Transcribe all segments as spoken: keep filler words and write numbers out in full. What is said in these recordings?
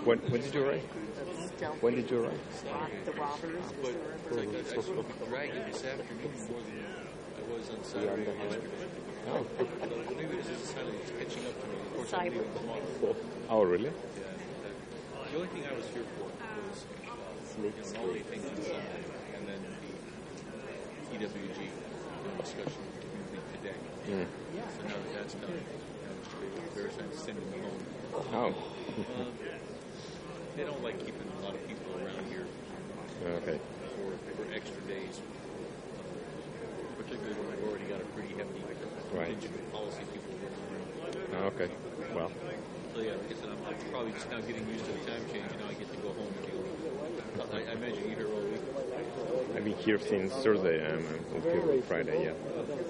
When, when did you arrive? When did you arrive? The robbers. But it's like I, I should be dragging this afternoon more than I was on Saturday and yesterday. Oh. So maybe this is kind of catching up to me. Of course, I'm leaving tomorrow. Oh, really? Yeah. The only thing I was here for was you know, all the things on Sunday, and then the E W G discussion with the community today. Mm. So now that that's done, they're sending them home. Oh. um, they don't like keeping a lot of people around here Okay. for, for extra days, particularly when we've already got a pretty hefty Right. contingent of policy people working around. Oh, okay. Well. So yeah, like I said, I'm, I'm probably just now getting used to the time change, and now I get to go home and deal with it. I, I imagine you're here all week. I've been here since Thursday. I'm until Friday, yeah.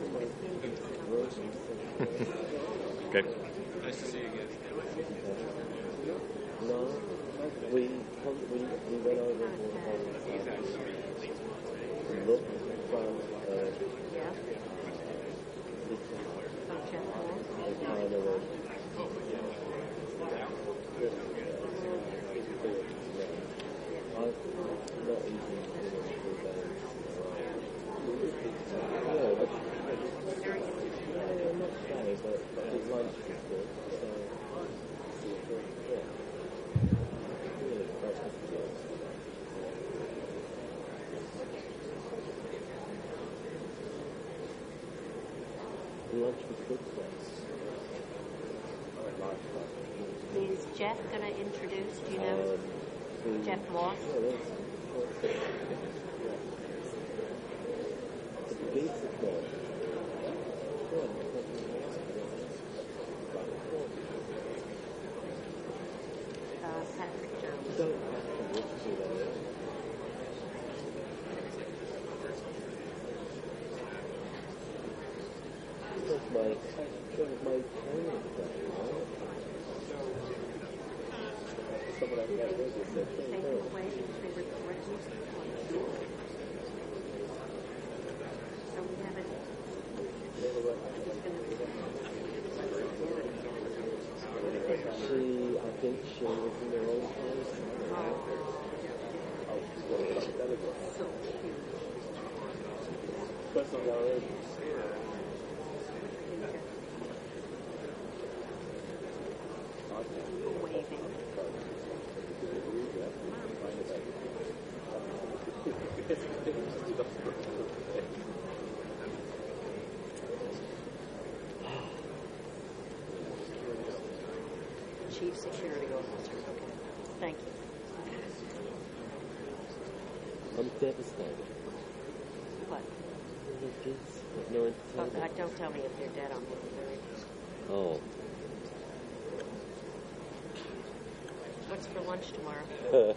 Okay. Nice to see you again. No, we, we, we went over to the whole look from uh, Yeah. the kind of a not easy to do three days. Yeah, but I'm not saying, but the lunch was good, so yeah. Really practical. The lunch was good for us. I liked that. Is Jeff going to introduce, do you know? Um, Jeff Moss? Yeah, that's, that's the basic one. Uh, Patrick Jones. You don't have to look to that. That was my, that was my training day, right? Someone I had with us said, Take "Hey, it away, they were threatened. So we have it. She, I think she was in the wrong place. Oh, she's going to come down again. So cute. Especially our age. Waving. Chief Security Officer. Okay. Thank you. I'm devastated. What? No kids, no Oh, entertainment. uh, don't tell me if they're dead on me. Oh. What's for lunch tomorrow?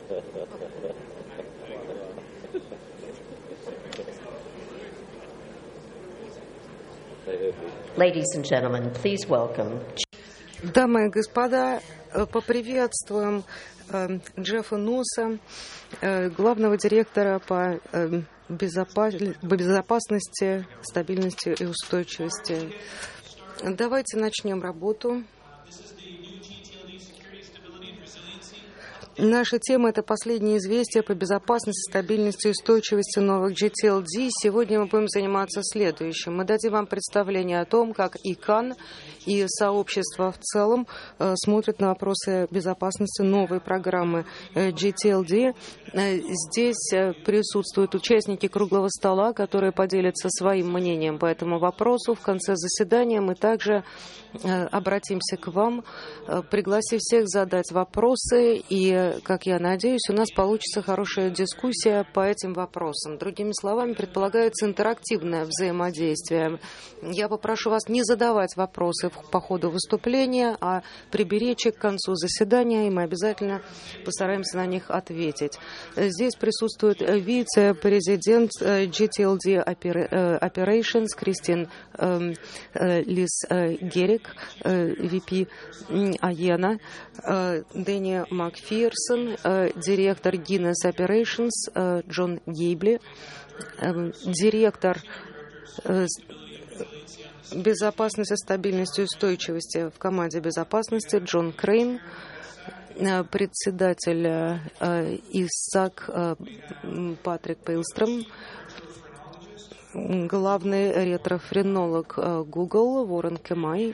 Ladies and gentlemen, please welcome. Дамы и господа, поприветствуем Джеффа Носса, главного директора по безопасности, стабильности и устойчивости. Давайте начнем работу. Наша тема – это последние известия по безопасности, стабильности и устойчивости новых джи ти эл ди. Сегодня мы будем заниматься следующим. Мы дадим вам представление о том, как и кан, и сообщество в целом э, смотрят на вопросы безопасности новой программы э, джи ти эл ди. Э, здесь э, присутствуют участники круглого стола, которые поделятся своим мнением по этому вопросу. В конце заседания мы также э, обратимся к вам, э, пригласив всех задать вопросы, и, как я надеюсь, у нас получится хорошая дискуссия по этим вопросам. Другими словами, предполагается интерактивное взаимодействие. Я попрошу вас не задавать вопросы по ходу выступления, а приберечь их к концу заседания, и мы обязательно постараемся на них ответить. Здесь присутствует вице-президент джи ти эл ди Operations Кристин Лис Герик, ви пи Аена, Дэнни Макферсон, директор Guinness Operations Джон Гейбли, директор безопасности, стабильности и устойчивости в команде безопасности Джон Крейн, председатель ИСАК Патрик Пейлстром, главный ретрофренолог Google Ворон Кемай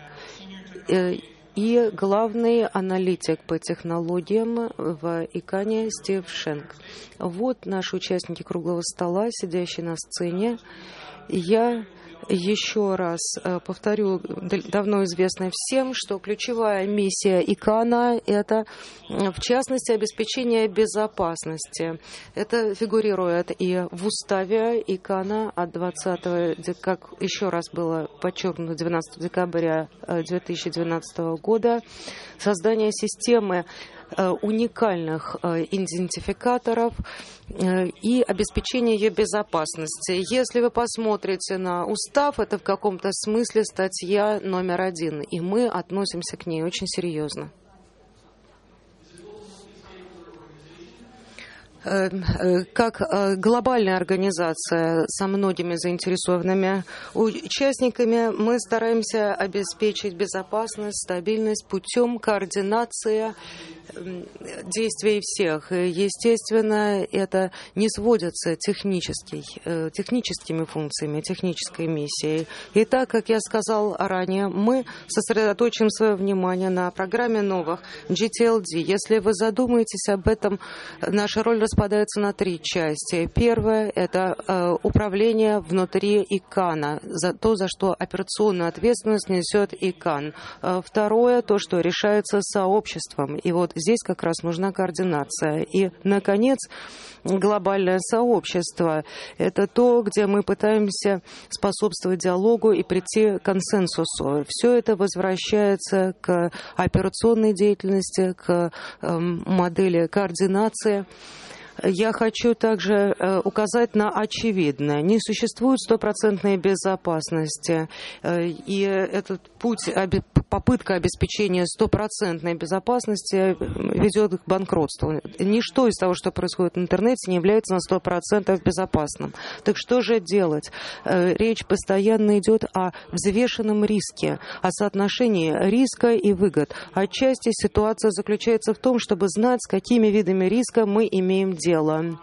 и главный аналитик по технологиям в ИКАНе Стив Шенк. Вот наши участники круглого стола, сидящие на сцене. Я еще раз повторю, давно известно всем, что ключевая миссия ИКАНа – это, в частности, обеспечение безопасности. Это фигурирует и в уставе ИКАНа от двадцатого, как еще раз было подчеркнуто, двенадцатого декабря две тысячи двенадцатого года, создание системы уникальных идентификаторов и обеспечение ее безопасности. Если вы посмотрите на устав, это в каком-то смысле статья номер один, и мы относимся к ней очень серьезно. Как глобальная организация со многими заинтересованными участниками, мы стараемся обеспечить безопасность, стабильность путем координации действий всех. Естественно, это не сводится технически, техническими функциями, технической миссией. И так, как я сказал ранее, мы сосредоточим свое внимание на программе новых джи ти эл ди. Если вы задумаетесь об этом, наша роль распадается на три части. Первое – это управление внутри ИКАНа, за то, за что операционную ответственность несет ИКАН. Второе – то, что решается сообществом. И вот здесь как раз нужна координация. И, наконец, глобальное сообщество. Это то, где мы пытаемся способствовать диалогу и прийти к консенсусу. Все это возвращается к операционной деятельности, к э, модели координации. Я хочу также э, указать на очевидное. Не существует стопроцентной безопасности. Э, и этот путь, обе, попытка обеспечения стопроцентной безопасности ведет к банкротству. Ничто из того, что происходит в интернете, не является на сто процентов безопасным. Так что же делать? Э, речь постоянно идет о взвешенном риске, о соотношении риска и выгод. Отчасти ситуация заключается в том, чтобы знать, с какими видами риска мы имеем дело. Дело.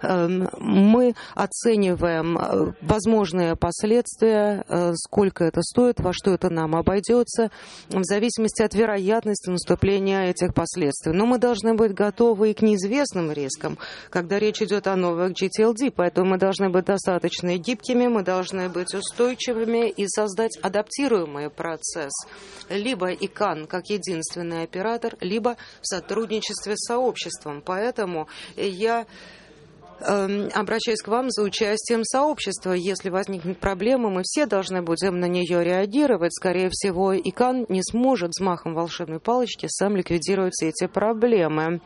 Мы оцениваем возможные последствия, сколько это стоит, во что это нам обойдется, в зависимости от вероятности наступления этих последствий. Но мы должны быть готовы и к неизвестным рискам, когда речь идет о новых джи ти эл ди, поэтому мы должны быть достаточно гибкими, мы должны быть устойчивыми и создать адаптируемый процесс. Либо ИКАН как единственный оператор, либо в сотрудничестве с сообществом. Поэтому я Я обращаюсь к вам за участием сообщества. Если возникнет проблема, мы все должны будем на нее реагировать. Скорее всего, ИКАН не сможет взмахом волшебной палочки сам ликвидировать все эти проблемы.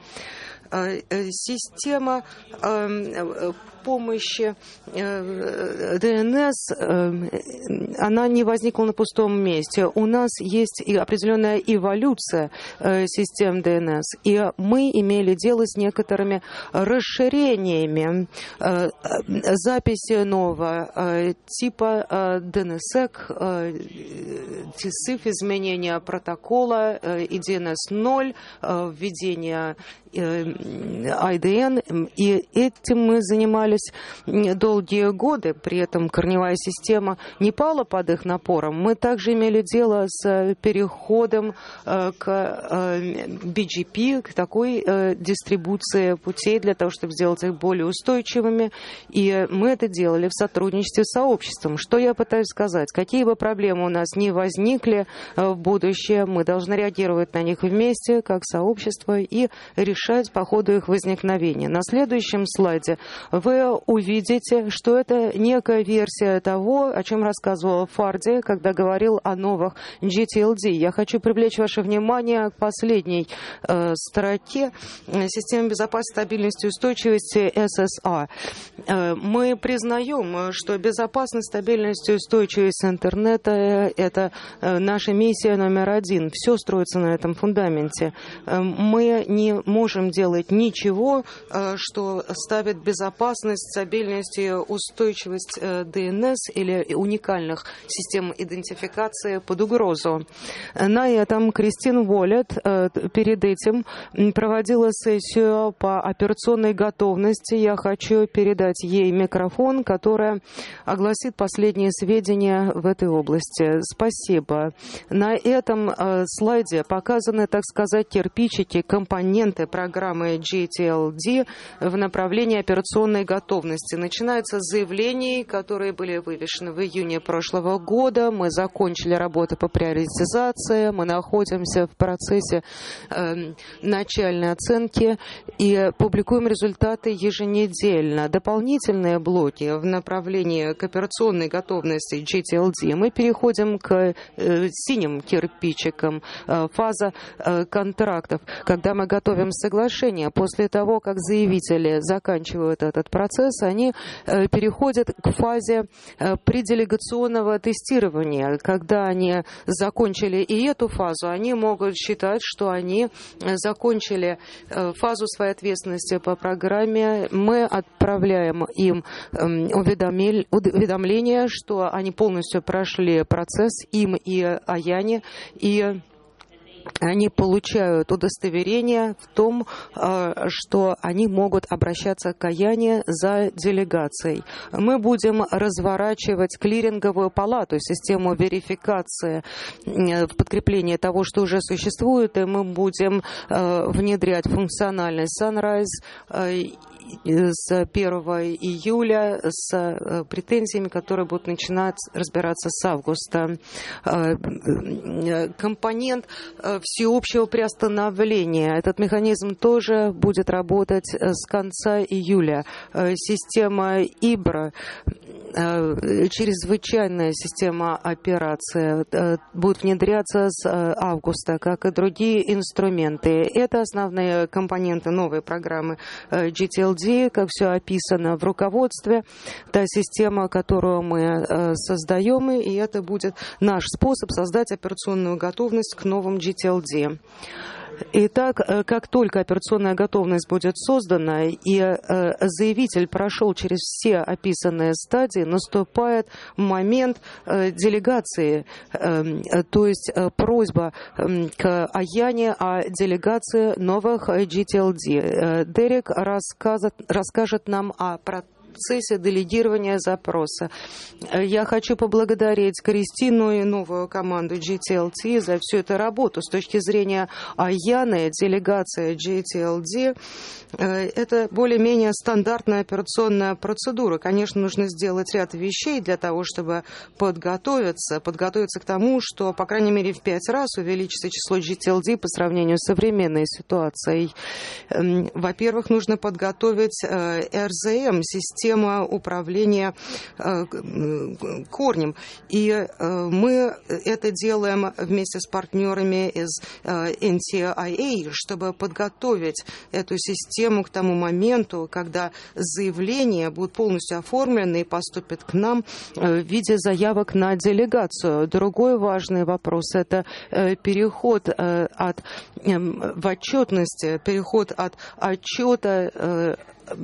Система помощи ДНС, она не возникла на пустом месте. У нас есть и определенная эволюция систем ДНС, и мы имели дело с некоторыми расширениями записи нового типа ДНСЭК, ТИСИФ, изменения протокола и ди эн эс ноль, введение ай ди эн, и этим мы занимались долгие годы, при этом корневая система не пала под их напором. Мы также имели дело с переходом к би джи пи, к такой дистрибуции путей для того, чтобы сделать их более устойчивыми, и мы это делали в сотрудничестве с сообществом. Что я пытаюсь сказать? Какие бы проблемы у нас ни возникли в будущем, мы должны реагировать на них вместе, как сообщество, и решать по ходу их возникновения. На следующем слайде вы увидите, что это некая версия того, о чем рассказывал Фарди, когда говорил о новых джи ти эл ди. Я хочу привлечь ваше внимание к последней э, строке системы безопасности, стабильности и устойчивости эс эс а. Мы признаем, что безопасность, стабильность и устойчивость интернета – это наша миссия номер один. Все строится на этом фундаменте. Мы не можем делать ничего, что ставит безопасность, стабильность и устойчивость ди эн эс или уникальных систем идентификации под угрозу. На этом Кристин Уоллет перед этим проводила сессию по операционной готовности. Я хочу передать ей микрофон, которая огласит последние сведения в этой области. Спасибо. На этом э, слайде показаны, так сказать, кирпичики, компоненты программы джи ти эл ди в направлении операционной готовности. Начинается с заявлений, которые были вывешены в июне прошлого года. Мы закончили работу по приоритизации. Мы находимся в процессе э, начальной оценки и публикуем результаты еженедельно. Дополнительные блоки в направлении к операционной готовности джи ти эл ди мы переходим к э, синим кирпичикам, э, фаза э, контрактов, когда мы готовим соглашение. После того, как заявители заканчивают этот процесс, они э, переходят к фазе э, пределегационного тестирования. Когда они закончили и эту фазу, они могут считать, что они закончили э, фазу своей ответственности по программе. Мы отправляем им уведомление, что они полностью прошли процесс, им и Аяне, и они получают удостоверение в том, что они могут обращаться к Аяне за делегацией. Мы будем разворачивать клиринговую палату, систему верификации в подкрепление того, что уже существует, и мы будем внедрять функциональность Sunrise с первого июля с претензиями, которые будут начинать разбираться с августа. Компонент всеобщего приостановления. Этот механизм тоже будет работать с конца июля. Система ИБРА, чрезвычайная система операции, будет внедряться с августа, как и другие инструменты. Это основные компоненты новой программы джи ти эл ди, как все описано в руководстве. Та система, которую мы создаем, и это будет наш способ создать операционную готовность к новым джи ти эл ди. Итак, как только операционная готовность будет создана и заявитель прошел через все описанные стадии, наступает момент делегации, то есть просьба к Аяне о делегации новых джи ти эл ди. Дерек расскажет, расскажет нам о процессе процессе делегирования запроса. Я хочу поблагодарить Кристину и новую команду джи ти эл ди за всю эту работу. С точки зрения Аяны, делегация джи ти эл ди – это более-менее стандартная операционная процедура. Конечно, нужно сделать ряд вещей для того, чтобы подготовиться, подготовиться к тому, что, по крайней мере, в пять раз увеличится число джи ти эл ди по сравнению с современной ситуацией. Во-первых, нужно подготовить эр зет эм, систему Система управления э, корнем. И э, мы это делаем вместе с партнерами из э, эн ти ай эй, чтобы подготовить эту систему к тому моменту, когда заявления будут полностью оформлены и поступят к нам э, в виде заявок на делегацию. Другой важный вопрос – это э, переход э, от э, в отчетности, переход от отчета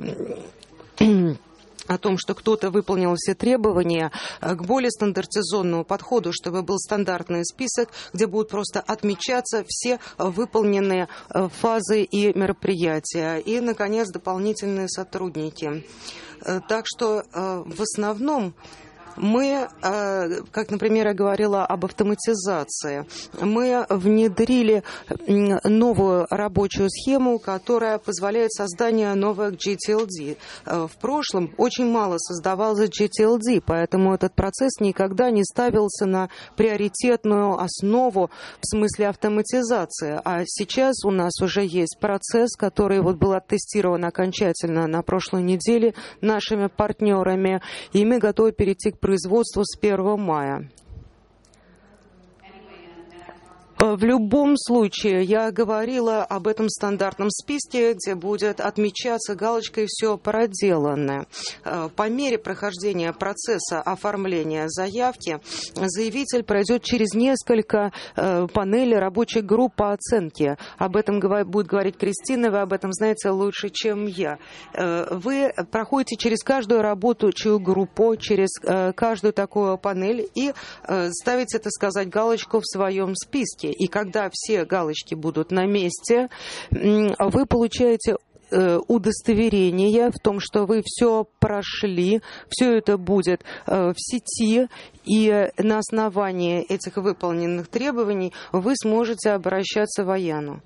э, о том, что кто-то выполнил все требования, к более стандартизованному подходу, чтобы был стандартный список, где будут просто отмечаться все выполненные фазы и мероприятия. И, наконец, дополнительные сотрудники. Так что в основном мы, как, например, я говорила об автоматизации, мы внедрили новую рабочую схему, которая позволяет создание новых джи ти эл ди. В прошлом очень мало создавалось джи ти эл ди, поэтому этот процесс никогда не ставился на приоритетную основу в смысле автоматизации. А сейчас у нас уже есть процесс, который вот был оттестирован окончательно на прошлой неделе нашими партнерами, и мы готовы перейти к производству с первого мая. В любом случае, я говорила об этом стандартном списке, где будет отмечаться галочкой «Все проделано». По мере прохождения процесса оформления заявки, заявитель пройдет через несколько панелей рабочих групп по оценке. Об этом будет говорить Кристина, вы об этом знаете лучше, чем я. Вы проходите через каждую рабочую группу, через каждую такую панель и ставите, так сказать, галочку в своем списке. И когда все галочки будут на месте, вы получаете удостоверение в том, что вы все прошли, все это будет в сети, и на основании этих выполненных требований вы сможете обращаться в АЯНу.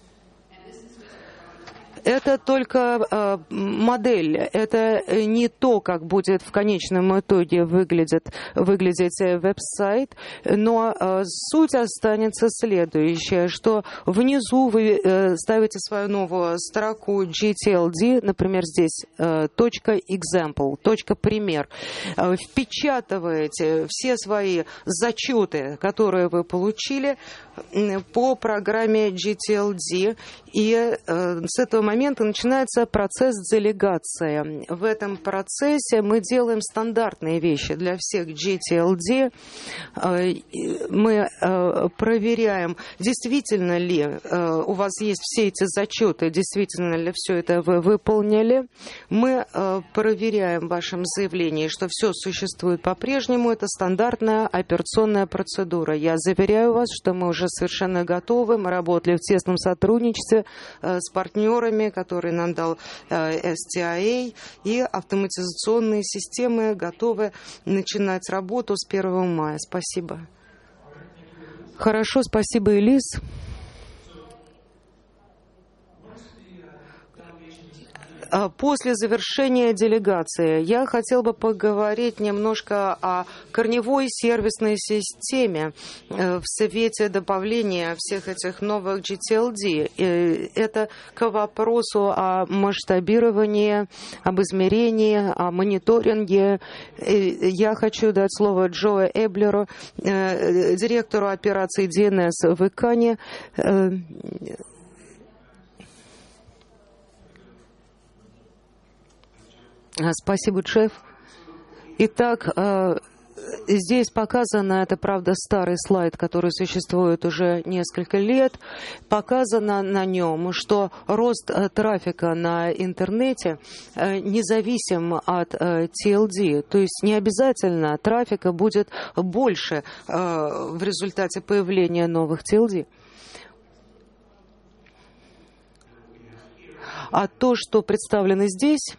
Это только э, модель, это не то, как будет в конечном итоге выглядит, выглядеть веб-сайт, но э, суть останется следующая, что внизу вы э, ставите свою новую строку джи ти эл ди, например, здесь э, точка example, точка пример, э, впечатываете все свои зачеты, которые вы получили э, по программе джи ти эл ди, и э, с этого момента момента начинается процесс делегации. В этом процессе мы делаем стандартные вещи для всех джи ти эл ди. Мы проверяем, действительно ли у вас есть все эти зачеты, действительно ли все это вы выполнили. Мы проверяем в вашем заявлении, что все существует по-прежнему. Это стандартная операционная процедура. Я заверяю вас, что мы уже совершенно готовы. Мы работали в тесном сотрудничестве с партнерами, который нам дал эс ти ай эй, и автоматизационные системы готовы начинать работу с первого мая. Спасибо. Хорошо, спасибо, Элис. После завершения делегации я хотел бы поговорить немножко о корневой сервисной системе в свете добавления всех этих новых джи ти эл ди. Это к вопросу о масштабировании, об измерении, о мониторинге. Я хочу дать слово Джо Эблеру, директору операций ди эн эс в ИКАНе. Спасибо, шеф. Итак, здесь показано, это, правда, старый слайд, который существует уже несколько лет. Показано на нем, что рост трафика на интернете независим от ти эл ди. То есть не обязательно трафика будет больше в результате появления новых ти эл ди. А то, что представлено здесь,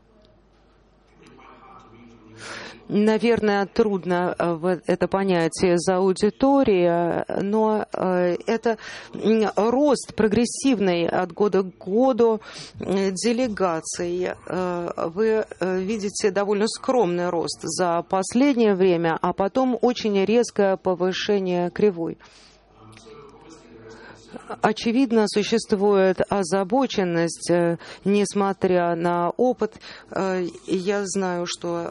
наверное, трудно это понятие за аудиторией, но это рост прогрессивный от года к году делегаций. Вы видите довольно скромный рост за последнее время, а потом очень резкое повышение кривой. Очевидно, существует озабоченность, несмотря на опыт. Я знаю, что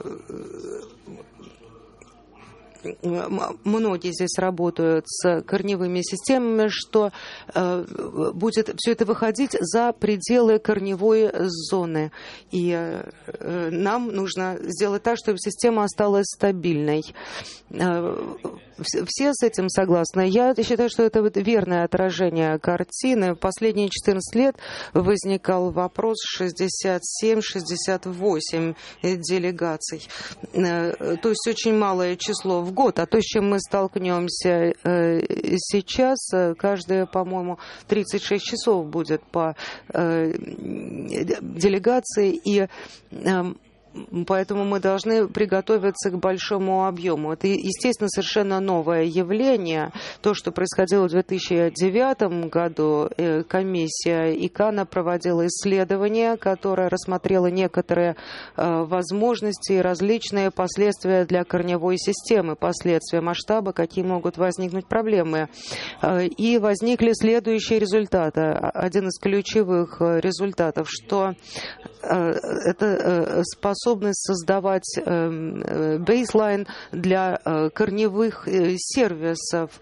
многие здесь работают с корневыми системами, что э, будет все это выходить за пределы корневой зоны. И э, нам нужно сделать так, чтобы система осталась стабильной. Э, все с этим согласны. Я считаю, что это вот верное отражение картины. В последние четырнадцать лет возникал вопрос шестьдесят семь — шестьдесят восемь делегаций. Э, то есть очень малое число в год, а то, с чем мы столкнемся э, сейчас, каждые, по-моему, тридцать шесть часов будет по э, делегации, и э, поэтому мы должны приготовиться к большому объему. Это, естественно, совершенно новое явление. То, что происходило в две тысячи девятом году, комиссия ИКАНа проводила исследование, которое рассмотрело некоторые возможности и различные последствия для корневой системы, последствия масштаба, какие могут возникнуть проблемы. И возникли следующие результаты. Один из ключевых результатов, что это способно способность создавать бейслайн для корневых сервисов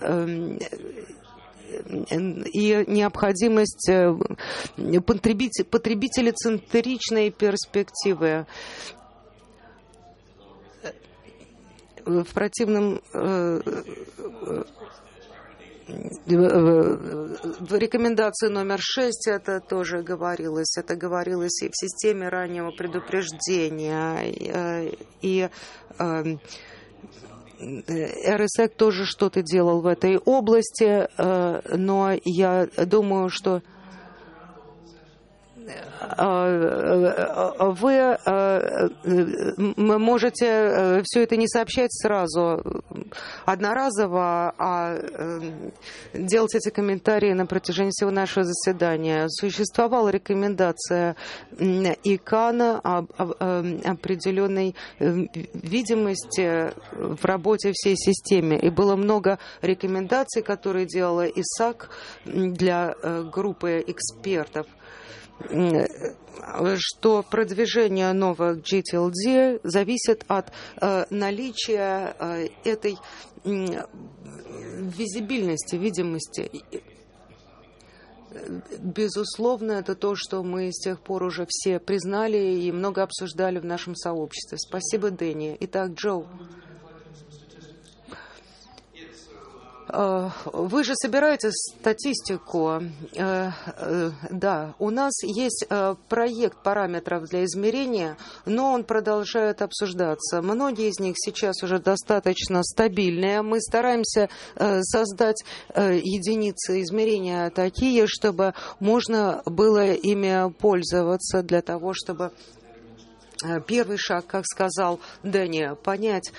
и необходимость потребителецентричной перспективы. В противном в рекомендации номер шесть это тоже говорилось. Это говорилось и в системе раннего предупреждения. И эр эс и си тоже что-то делал в этой области, но я думаю, что вы можете все это не сообщать сразу, одноразово, а делать эти комментарии на протяжении всего нашего заседания. Существовала рекомендация ИКАНа об определенной видимости в работе всей системы. И было много рекомендаций, которые делала ИСАК для группы экспертов, что продвижение новых джи ти эл ди зависит от э, наличия э, этой э, визибильности, видимости. Безусловно, это то, что мы с тех пор уже все признали и много обсуждали в нашем сообществе. Спасибо, Дэнни. Итак, Джо. Вы же собираете статистику. Да, у нас есть проект параметров для измерения, но он продолжает обсуждаться. Многие из них сейчас уже достаточно стабильные. Мы стараемся создать единицы измерения такие, чтобы можно было ими пользоваться для того, чтобы первый шаг, как сказал Дэнни, понять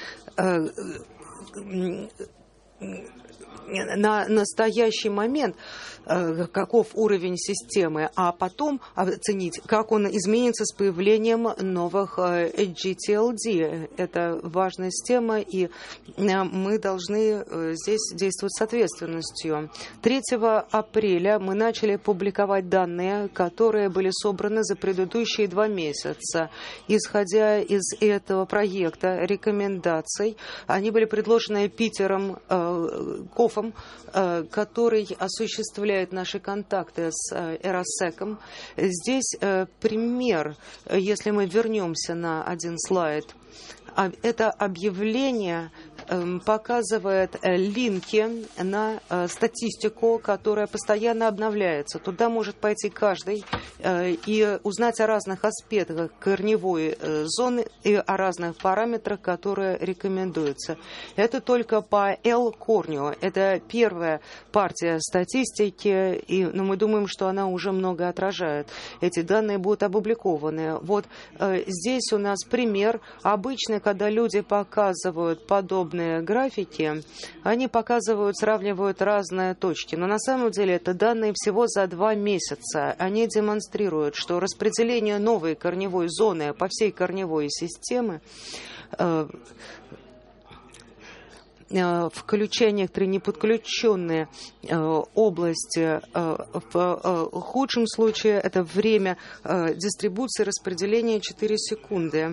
на настоящий момент, каков уровень системы, а потом оценить, как он изменится с появлением новых джи ти эл ди. Это важная система, и мы должны здесь действовать с ответственностью. третьего апреля мы начали публиковать данные, которые были собраны за предыдущие два месяца. Исходя из этого проекта рекомендаций, они были предложены Питером Кофом, который осуществляет наши контакты с эр эс и си. Здесь пример, если мы вернемся на один слайд. Это объявление показывает линки на статистику, которая постоянно обновляется. Туда может пойти каждый и узнать о разных аспектах корневой зоны и о разных параметрах, которые рекомендуются. Это только по L-корню. Это первая партия статистики, и, но мы думаем, что она уже много отражает. Эти данные будут опубликованы. Вот здесь у нас пример. Обычно, когда люди показывают подобные графики, они показывают, сравнивают разные точки. Но на самом деле это данные всего за два месяца. Они демонстрируют, что распределение новой корневой зоны по всей корневой системе, включая некоторые неподключенные области, в худшем случае это время дистрибуции распределения четыре секунды.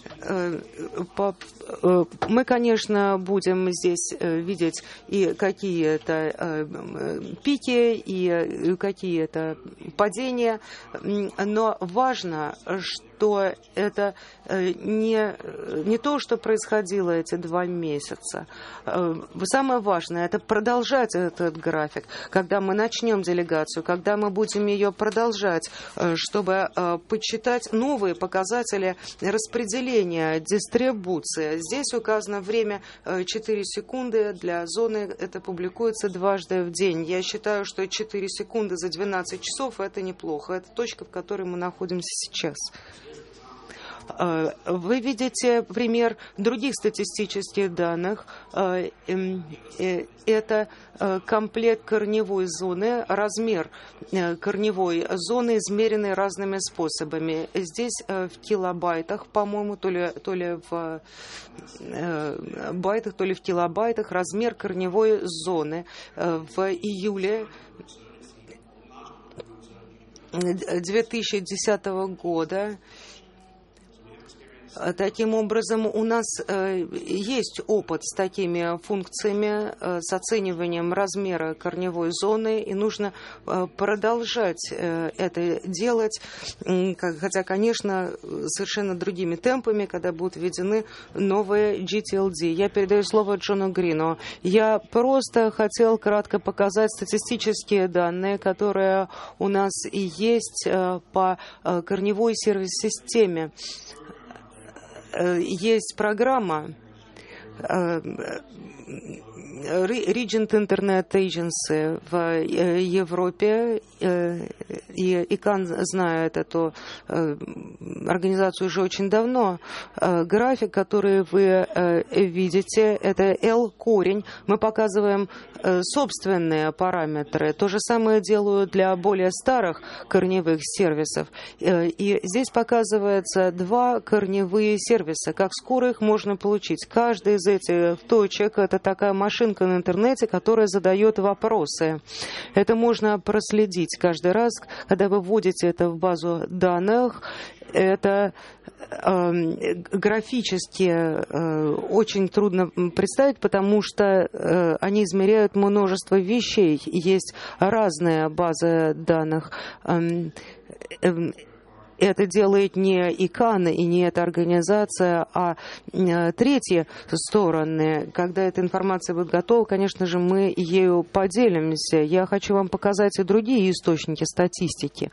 Мы, конечно, будем здесь видеть и какие-то пики, и какие-то падения, но важно, что это не, не то, что происходило эти два месяца. Самое важное – это продолжать этот график. Когда мы начнем делегацию, когда мы будем ее продолжать, чтобы подсчитать новые показатели распределения, дистрибуции. Здесь указано время четыре секунды для зоны. Это публикуется дважды в день. Я считаю, что четыре секунды за двенадцать часов – это неплохо. Это точка, в которой мы находимся сейчас. Вы видите пример других статистических данных. Это комплект корневой зоны, размер корневой зоны, измеренный разными способами. Здесь в килобайтах, по-моему, то ли, то ли в байтах, то ли в килобайтах размер корневой зоны. В июле две тысячи десятого года Таким образом, у нас есть опыт с такими функциями, с оцениванием размера корневой зоны, и нужно продолжать это делать, хотя, конечно, совершенно другими темпами, когда будут введены новые джи ти эл ди. Я передаю слово Джону Грину. Я просто хотел кратко показать статистические данные, которые у нас и есть по корневой сервис-системе. Есть программа Regent Internet Agency в Европе, и ИКАН знает эту организацию уже очень давно. График, который вы видите, это L-корень. Мы показываем собственные параметры. То же самое делаю для более старых корневых сервисов. И здесь показывается два корневые сервиса. Как скоро их можно получить? Каждый из этих точек — это такая машинка на интернете, которая задает вопросы. Это можно проследить каждый раз, когда вы вводите это в базу данных. Это э, графически э, очень трудно представить, потому что э, они измеряют множество вещей. Есть разные базы данных. Э, э, Это делает не ИКАН и не эта организация, а третьи стороны. Когда эта информация будет готова, конечно же, мы ею поделимся. Я хочу вам показать и другие источники статистики.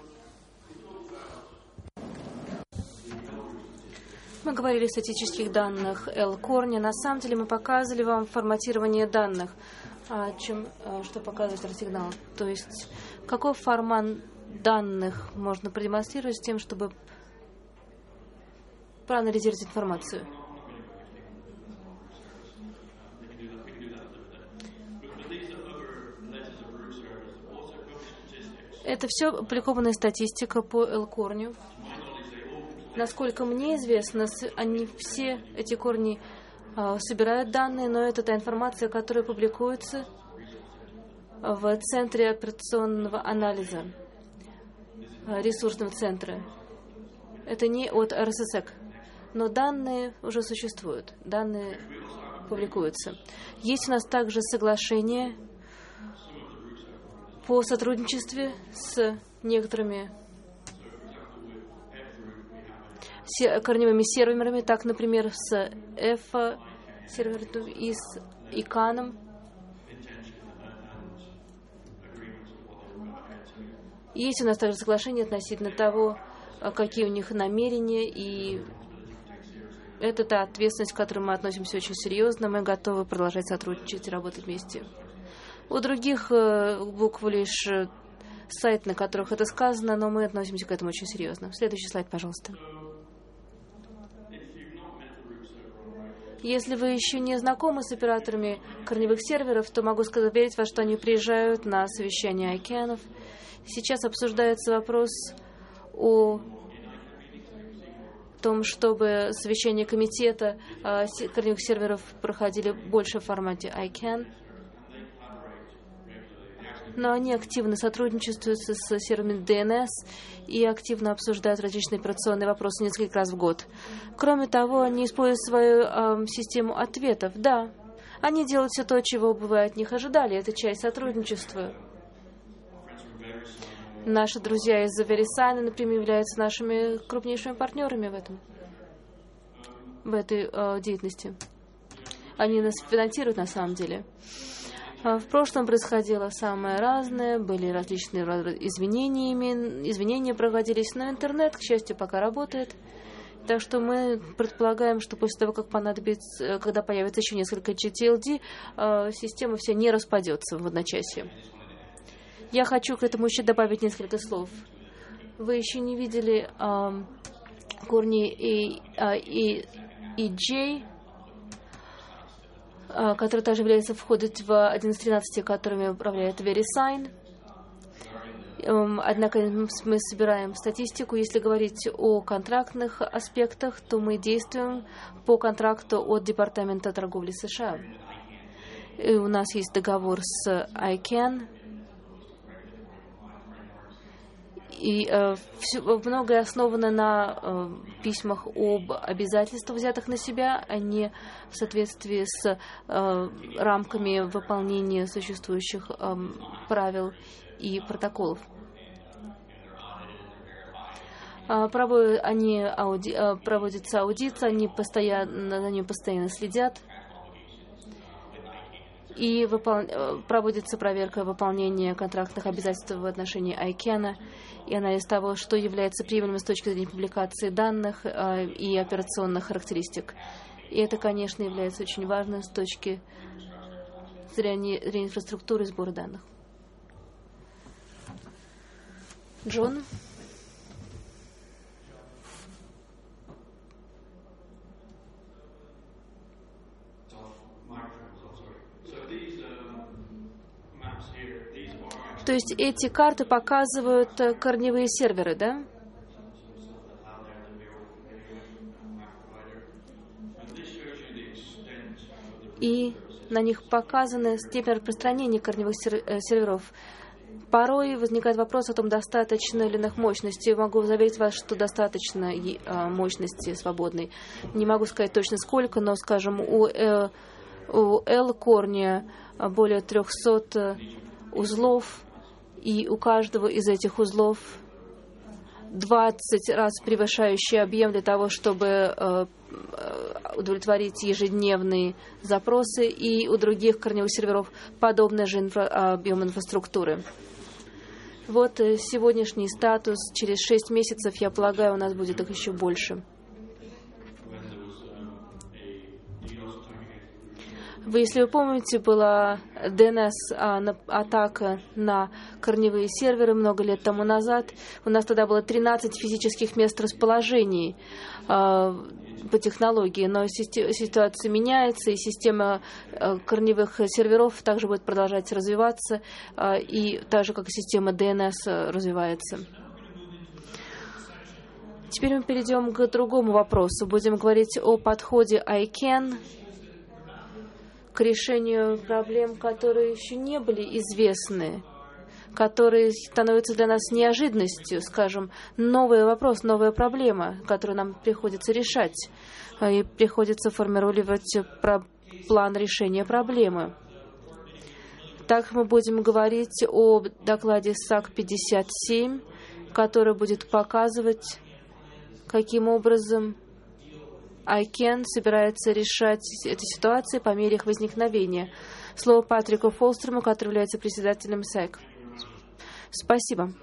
Мы говорили о статистических данных L-корня. На самом деле мы показывали вам форматирование данных, чем, что показывает R-сигнал. То есть какой формат данных можно продемонстрировать с тем, чтобы проанализировать информацию. Это все опубликованная статистика по L-корню. Насколько мне известно, они все эти корни э, собирают данные, но это та информация, которая публикуется в Центре операционного анализа, э, ресурсного центра. Это не от эр эс эс и си, но данные уже существуют, данные публикуются. Есть у нас также соглашение по сотрудничеству с некоторыми корневыми серверами, так, например, с F сервером и с ИКАНом. Есть у нас также соглашение относительно того, какие у них намерения, и это та ответственность, к которой мы относимся очень серьезно. Мы готовы продолжать сотрудничать и работать вместе. У других букв лишь сайт, на которых это сказано, но мы относимся к этому очень серьезно. Следующий слайд, пожалуйста. Если вы еще не знакомы с операторами корневых серверов, то могу сказать, верить вас, что они приезжают на совещание айкэнов. Сейчас обсуждается вопрос о том, чтобы совещания комитета корневых серверов проходили больше в формате айкэн. Но они активно сотрудничают с серверами ди эн эс и активно обсуждают различные операционные вопросы несколько раз в год. Кроме того, они используют свою э, систему ответов. Да, они делают все то, чего бы вы от них ожидали. Это часть сотрудничества. Наши друзья из VeriSign, например, являются нашими крупнейшими партнерами в этом, в этой э, деятельности. Они нас финансируют на самом деле. В прошлом происходило самое разное, были различные извинениями, извинения проводились, но интернет, к счастью, пока работает. Так что мы предполагаем, что после того, как понадобится, когда появится еще несколько джи ти эл ди, система вся не распадется в одночасье. Я хочу к этому еще добавить несколько слов. Вы еще не видели э, корни и, и, и J, который также является входит в один из тринадцати, которыми управляет VeriSign. Однако мы собираем статистику. Если говорить о контрактных аспектах, то мы действуем по контракту от Департамента торговли США. И у нас есть договор с айкэн. И э, все, многое основано на э, письмах об обязательствах, взятых на себя, а не в соответствии с э, рамками выполнения существующих э, правил и протоколов. Проводят, они ауди, проводится аудит, они постоянно, за ним постоянно следят. И выпол... проводится проверка выполнения контрактных обязательств в отношении айкэн и анализ того, что является приемлемым с точки зрения публикации данных э, и операционных характеристик. И это, конечно, является очень важным с точки зрения инфраструктуры и сбора данных. Джон? То есть эти карты показывают корневые серверы, да? И на них показаны степень распространения корневых серверов. Порой возникает вопрос о том, достаточно ли их мощности. Могу заверить вас, что достаточно мощности свободной. Не могу сказать точно сколько, но, скажем, у, у L-корня более трехсот узлов, и у каждого из этих узлов двадцать раз превышающий объем для того, чтобы э, удовлетворить ежедневные запросы, и у других корневых серверов подобный же инфра, объем инфраструктуры. Вот сегодняшний статус. Через шесть месяцев, я полагаю, у нас будет их еще больше. Вы, если вы помните, была ди эн эс-атака на корневые серверы много лет тому назад. У нас тогда было тринадцать физических мест расположений э, по технологии, но ситуация меняется, и система э, корневых серверов также будет продолжать развиваться, э, и так же, как и система ди эн эс развивается. Теперь мы перейдем к другому вопросу. Будем говорить о подходе айкэн к решению проблем, которые еще не были известны, которые становятся для нас неожиданностью, скажем, новый вопрос, новая проблема, которую нам приходится решать, и приходится формировать план решения проблемы. Так мы будем говорить о докладе сак пятьдесят семь, который будет показывать, каким образом айкэн собирается решать эти ситуации по мере их возникновения. Слово Патрику Фолстрому, который является председателем сэк. Спасибо.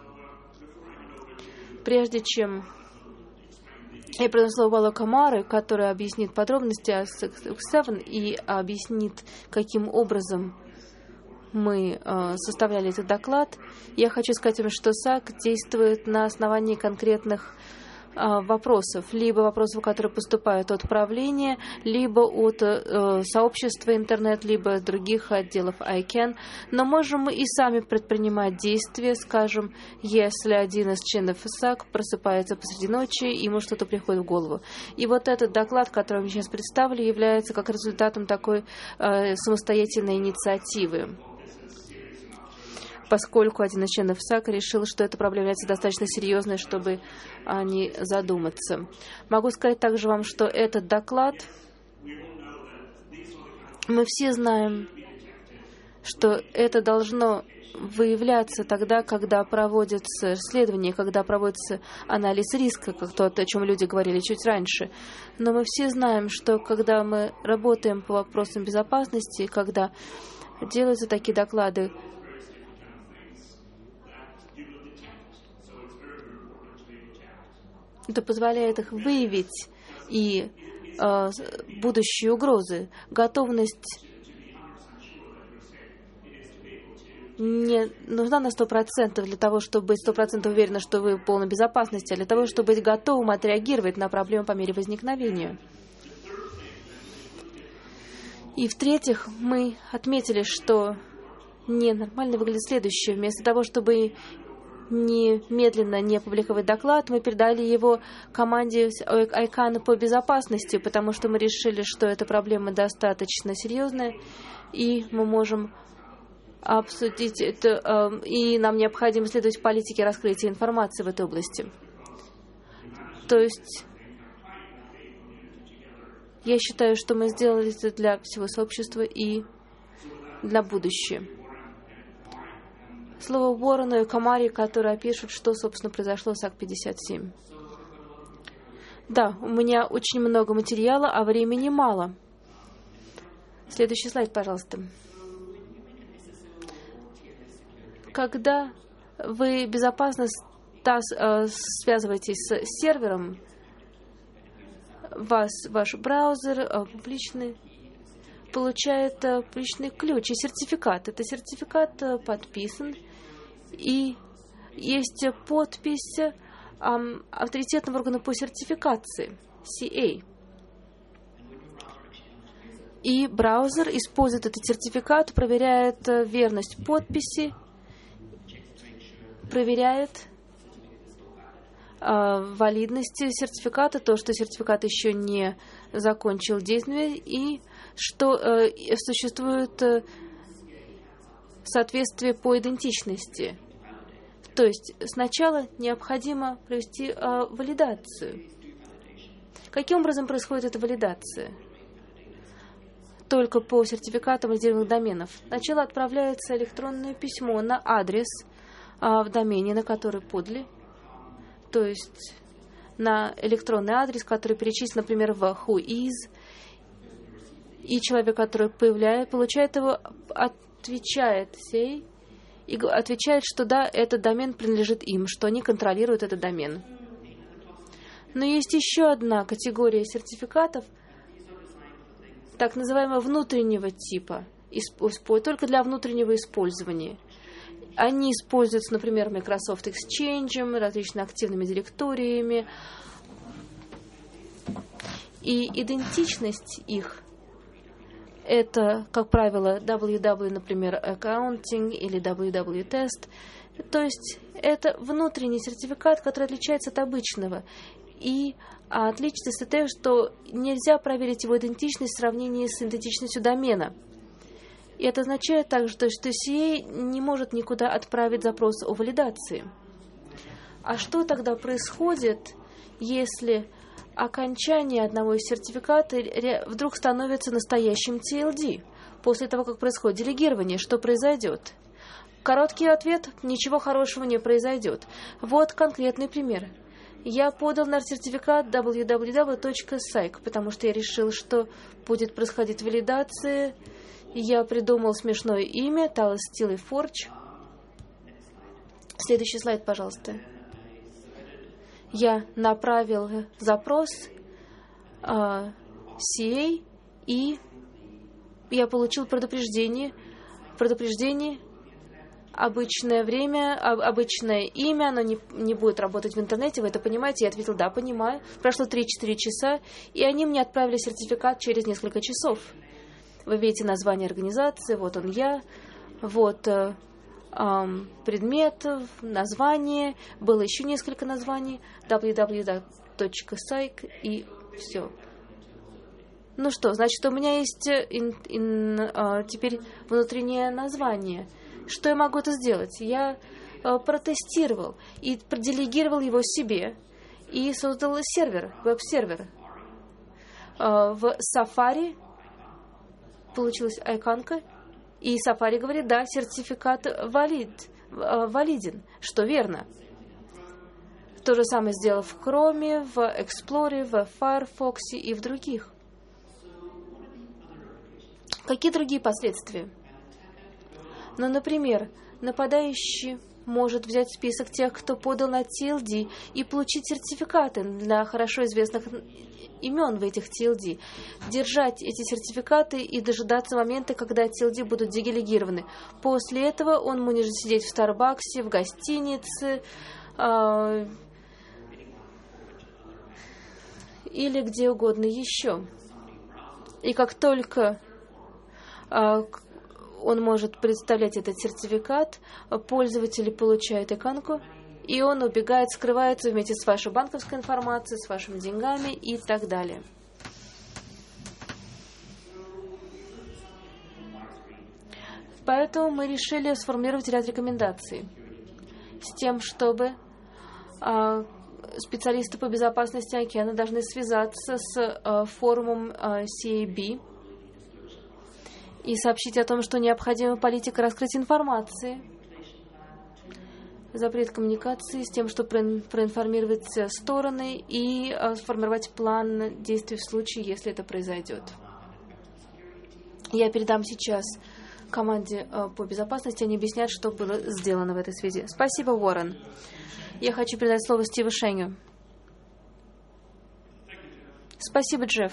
Прежде чем я передам слово Валу Камары, который объяснит подробности о сэк семь и объяснит, каким образом мы э, составляли этот доклад, я хочу сказать вам, что сэк действует на основании конкретных вопросов, либо вопросов, которые поступают от правления, либо от э, сообщества интернет, либо других отделов айкэн. Но можем мы и сами предпринимать действия, скажем, если один из членов сэк просыпается посреди ночи, и ему что-то приходит в голову. И вот этот доклад, который я сейчас представлю, является как результатом такой э, самостоятельной инициативы, поскольку один из членов сэк решил, что эта проблема является достаточно серьезной, чтобы о ней задуматься. Могу сказать также вам, что этот доклад, мы все знаем, что это должно выявляться тогда, когда проводятся исследования, когда проводится анализ риска, как то, о чем люди говорили чуть раньше. Но мы все знаем, что когда мы работаем по вопросам безопасности, когда делаются такие доклады, это позволяет их выявить и э, будущие угрозы. Готовность не нужна на сто процентов для того, чтобы быть сто процентов уверена, что вы в полной безопасности, а для того, чтобы быть готовым отреагировать на проблему по мере возникновения. И в-третьих, мы отметили, что ненормально выглядит следующее. Вместо того, чтобы немедленно не опубликовать доклад, мы передали его команде айкэн по безопасности, потому что мы решили, что эта проблема достаточно серьезная, и мы можем обсудить это, и нам необходимо следовать политике раскрытия информации в этой области. То есть я считаю, что мы сделали это для всего сообщества и для будущего. Слово Уоррену и Камари, которые опишут, что, собственно, произошло с ак пятьдесят семь. Да, у меня очень много материала, а времени мало. Следующий слайд, пожалуйста. Когда вы безопасно связываетесь с сервером, вас, ваш браузер публичный получает публичный ключ и сертификат. Этот сертификат подписан, и есть подпись эм, авторитетного органа по сертификации, си эй. И браузер использует этот сертификат, проверяет верность подписи, проверяет э, валидность сертификата, то, что сертификат еще не закончил действие, и что э, существует э, соответствие по идентичности. То есть сначала необходимо провести э, валидацию. Каким образом происходит эта валидация? Только по сертификатам валидированных доменов. Сначала отправляется электронное письмо на адрес э, в домене, на который подали. То есть на электронный адрес, который перечислен, например, в Whois. И человек, который появляет, получает его, отвечает сей, и отвечает, что да, этот домен принадлежит им, что они контролируют этот домен. Но есть еще одна категория сертификатов, так называемого внутреннего типа, только для внутреннего использования. Они используются, например, Microsoft Exchange, различными активными директориями, и идентичность их — это, как правило, дабл ю дабл ю, например, Accounting или дабл ю дабл ю Test. То есть это внутренний сертификат, который отличается от обычного. И отличается тем, что нельзя проверить его идентичность в сравнении с идентичностью домена. И это означает также, что си эй не может никуда отправить запрос о валидации. А что тогда происходит, если окончание одного из сертификатов вдруг становится настоящим ти эл ди? После того, как происходит делегирование, что произойдет? Короткий ответ – ничего хорошего не произойдет. Вот конкретный пример. Я подал на сертификат дабл ю дабл ю дабл ю точка сайк, потому что я решил, что будет происходить валидация. Я придумал смешное имя – Talos Steel и Forge. Следующий слайд, пожалуйста. Я направил запрос э, си эй, и я получил предупреждение, предупреждение, обычное время, обычное имя, оно не, не будет работать в интернете, вы это понимаете? Я ответил, да, понимаю. Прошло три-четыре часа, и они мне отправили сертификат через несколько часов. Вы видите название организации, вот он я, вот э, э, предмет, название, было еще несколько названий, дабл ю дабл ю дабл ю точка сайк, и все. Ну что, значит, у меня есть ин, ин, э, теперь внутреннее название. Что я могу это сделать? Я э, протестировал и проделегировал его себе и создал сервер, веб-сервер. Э, в Safari получилась айконка, и Safari говорит, да, сертификат валид, э, валиден, что верно. То же самое сделал в Chrome, в Explorer, в Firefox и в других. Какие другие последствия? Ну, например, нападающий может взять список тех, кто подал на ти эл ди, и получить сертификаты для хорошо известных имен в этих ти эл ди. Держать эти сертификаты и дожидаться момента, когда ти эл ди будут делегированы. После этого он может сидеть в Старбаксе, в гостинице э, или где угодно еще. И как только э, он может представлять этот сертификат, пользователь получает иконку, и он убегает, скрывается вместе с вашей банковской информацией, с вашими деньгами и так далее. поэтому мы решили сформулировать ряд рекомендаций с тем, чтобы а, специалисты по безопасности океана должны связаться с а, форумом а, си эй би и сообщить о том, что необходима политика раскрытия информации, запрет коммуникации с тем, чтобы проинформировать стороны и а, сформировать план действий в случае, если это произойдет. Я передам сейчас команде а, по безопасности, они объяснят, что было сделано в этой связи. Спасибо, Уоррен. Я хочу передать слово Стиву Шеню. Спасибо, Джефф.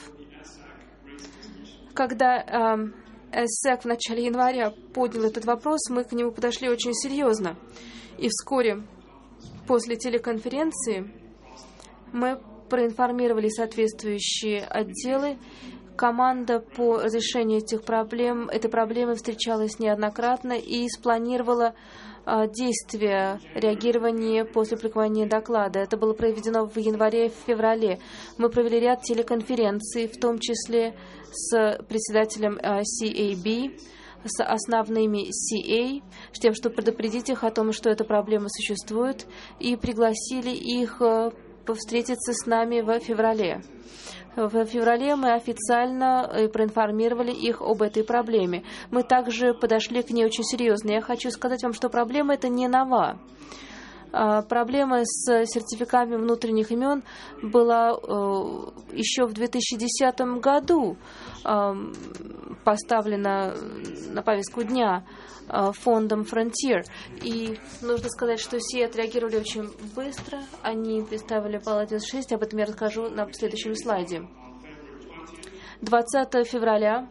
Когда а, эссек в начале января поднял этот вопрос, мы к нему подошли очень серьезно. И вскоре после телеконференции мы проинформировали соответствующие отделы. Команда по разрешению этих проблем, этой проблемы встречалась неоднократно и спланировала а, действия реагирования после опубликования доклада. Это было проведено в январе и в феврале. Мы провели ряд телеконференций, в том числе с председателем а, си эй би, с основными си эй, с тем, чтобы предупредить их о том, что эта проблема существует, и пригласили их встретиться с нами в феврале. В феврале мы официально проинформировали их об этой проблеме. Мы также подошли к ней очень серьезно. Я хочу сказать вам, что проблема эта не нова. Проблема с сертификатами внутренних имен была еще в две тысячи десятом году поставлена на повестку дня фондом Frontier. И нужно сказать, что си отреагировали очень быстро. Они представили Палате девяносто шесть, об этом я расскажу на следующем слайде. двадцатого февраля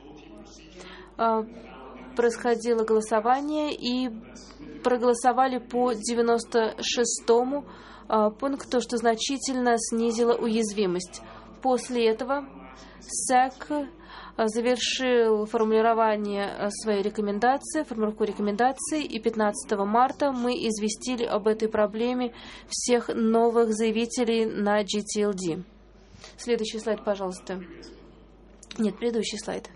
происходило голосование, и проголосовали по девяносто шестому пункту, что значительно снизило уязвимость. После этого сэк завершил формулирование своей рекомендации, формулировку рекомендаций, и пятнадцатого марта мы известили об этой проблеме всех новых заявителей на джи ти эл ди. Следующий слайд, пожалуйста. Нет, предыдущий слайд.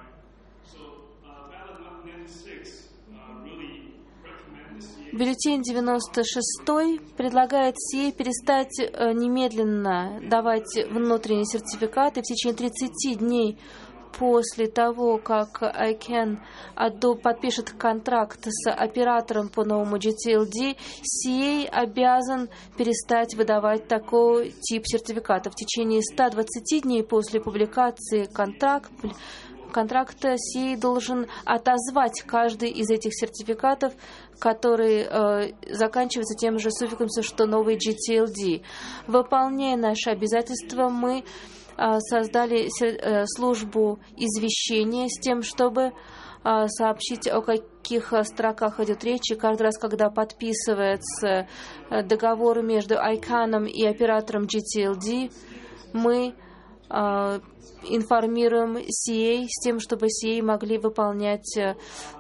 Бюллетень девяносто шестой предлагает си эй перестать немедленно давать внутренние сертификаты в течение тридцати дней после того, как ай кэн подпишет контракт с оператором по новому джи ти эл ди. си эй обязан перестать выдавать такой тип сертификата в течение ста двадцати дней после публикации контракта. контракта си эй должен отозвать каждый из этих сертификатов, который э, заканчивается тем же суффиксом, что новый джи ти эл ди. Выполняя наши обязательства, мы э, создали э, службу извещения с тем, чтобы э, сообщить, о каких строках идет речь. И каждый раз, когда подписывается э, договор между ай кэн и оператором джи ти эл ди, мы э, информируем си эй с тем, чтобы си эй могли выполнять э,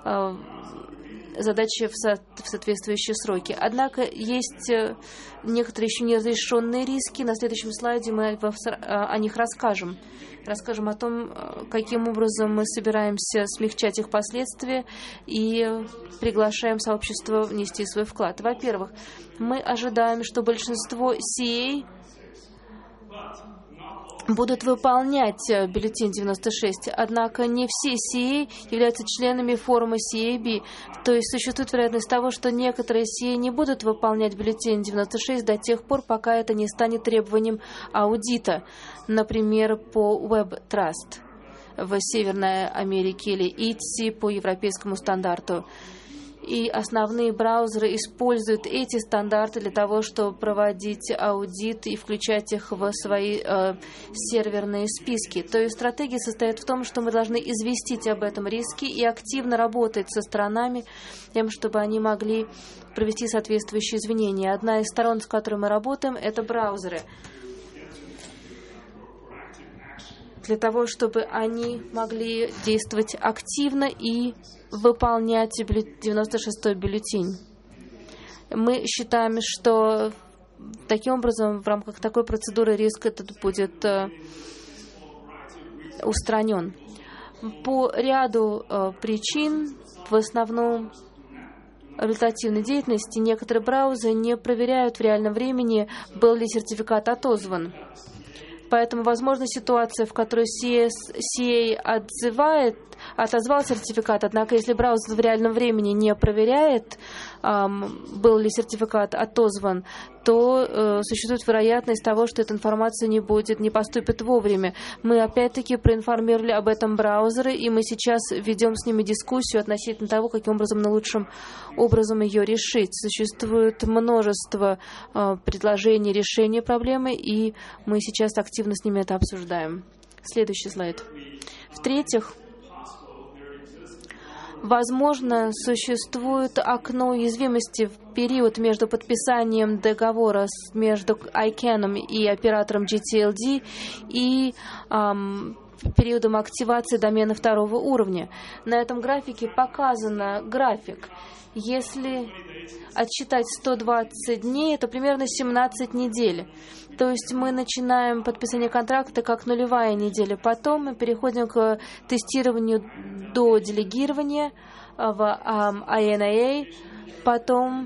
задачи в, со в соответствующие сроки. Однако есть э, некоторые еще неразрешенные риски. На следующем слайде мы во, э, о них расскажем. Расскажем о том, каким образом мы собираемся смягчать их последствия и приглашаем сообщество внести свой вклад. Во-первых, мы ожидаем, что большинство си эй будут выполнять бюллетень девяносто шесть, однако не все си эй являются членами форума си эй би, то есть существует вероятность того, что некоторые си эй не будут выполнять бюллетень девяносто шесть до тех пор, пока это не станет требованием аудита, например, по Web Trust в Северной Америке или ай ти си по европейскому стандарту. И основные браузеры используют эти стандарты для того, чтобы проводить аудит и включать их в свои э, серверные списки. То есть стратегия состоит в том, что мы должны известить об этом риске и активно работать со сторонами, тем, чтобы они могли провести соответствующие изменения. Одна из сторон, с которой мы работаем, это браузеры. Для того, чтобы они могли действовать активно и выполнять девяносто шестой бюллетень. Мы считаем, что таким образом в рамках такой процедуры риск этот будет э, устранен. По ряду э, причин в основном результативной деятельности, некоторые браузеры не проверяют в реальном времени, был ли сертификат отозван. Поэтому возможна ситуация, в которой си эй отзывает, отозвал сертификат, однако если браузер в реальном времени не проверяет, эм, был ли сертификат отозван, то э, существует вероятность того, что эта информация не будет, не поступит вовремя. Мы опять-таки проинформировали об этом браузеры, и мы сейчас ведем с ними дискуссию относительно того, каким образом наилучшим образом ее решить. Существует множество э, предложений решения проблемы, и мы сейчас активно с ними это обсуждаем. Следующий слайд. В-третьих, возможно, существует окно уязвимости в период между подписанием договора с, между айкэн и оператором джи ти эл ди и эм, периодом активации домена второго уровня. На этом графике показан график. Если отсчитать сто двадцать дней, это примерно семнадцать недель. То есть мы начинаем подписание контракта как нулевая неделя. Потом мы переходим к тестированию до делегирования в ай эн эй эй. Потом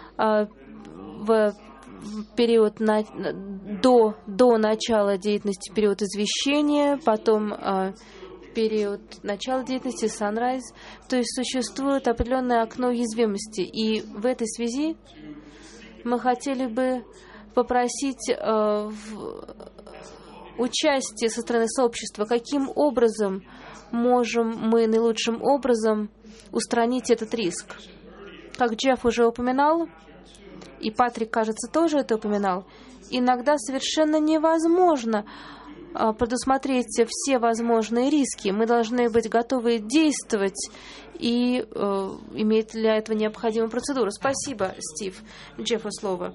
в период на, до, до начала деятельности период извещения. Потом период начала деятельности Sunrise. То есть существует определенное окно уязвимости. И в этой связи мы хотели бы попросить э, в участие со стороны сообщества, каким образом можем мы наилучшим образом устранить этот риск. Как Джефф уже упоминал, и Патрик, кажется, тоже это упоминал, иногда совершенно невозможно э, предусмотреть все возможные риски. Мы должны быть готовы действовать и э, иметь для этого необходимую процедуру. Спасибо, Стив. Джеффу слово.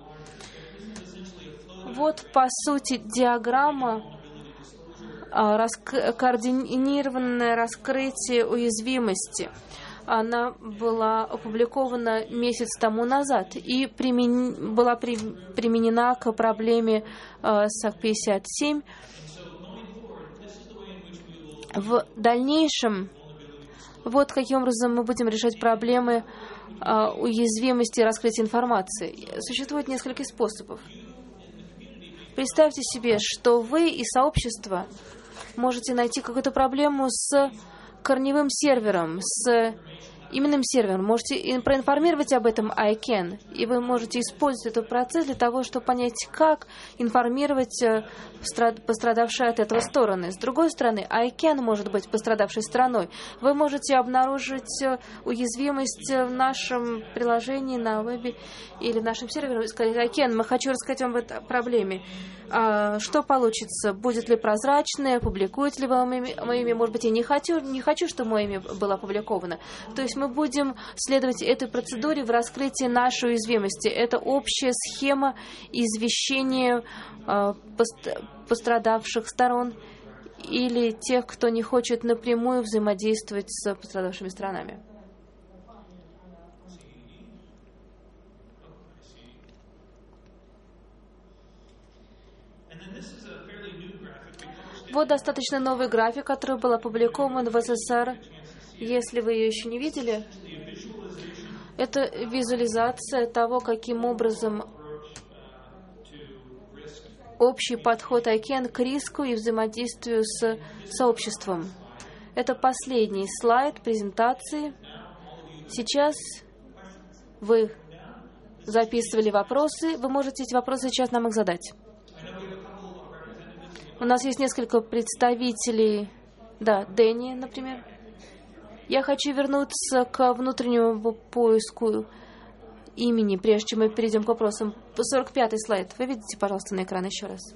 Вот, по сути, диаграмма раск... координированное раскрытие уязвимости. Она была опубликована месяц тому назад и примен... была при... применена к проблеме э, сак пятьдесят семь. В дальнейшем, вот каким образом мы будем решать проблемы э, уязвимости и раскрытия информации. Существует несколько способов. Представьте себе, что вы и сообщество можете найти какую-то проблему с корневым сервером, с именным сервером. Можете проинформировать об этом айкэн, и вы можете использовать этот процесс для того, чтобы понять, как информировать пострадавшие от этого стороны. С другой стороны, айкэн может быть пострадавшей стороной. Вы можете обнаружить уязвимость в нашем приложении на вебе или в нашем сервере и сказать: айкэн, мы хочу рассказать вам об этой проблеме. А, что получится? Будет ли прозрачное? Публикуете ли вы мое имя? Может быть, я не хочу, не хочу, чтобы мое имя было опубликовано. То есть мы будем следовать этой процедуре в раскрытии нашей уязвимости. Это общая схема извещения а, пост- пострадавших сторон или тех, кто не хочет напрямую взаимодействовать с пострадавшими сторонами. Вот достаточно новый график, который был опубликован в эс эс эс эр. Если вы ее еще не видели, это визуализация того, каким образом общий подход айкэн к риску и взаимодействию с сообществом. Это последний слайд презентации. Сейчас вы записывали вопросы. Вы можете эти вопросы сейчас нам их задать. У нас есть несколько представителей. Да, Дэнни, например. Я хочу вернуться к внутреннему поиску имени, прежде чем мы перейдем к вопросам. сорок пятый слайд. Вы видите, пожалуйста, на экран еще раз.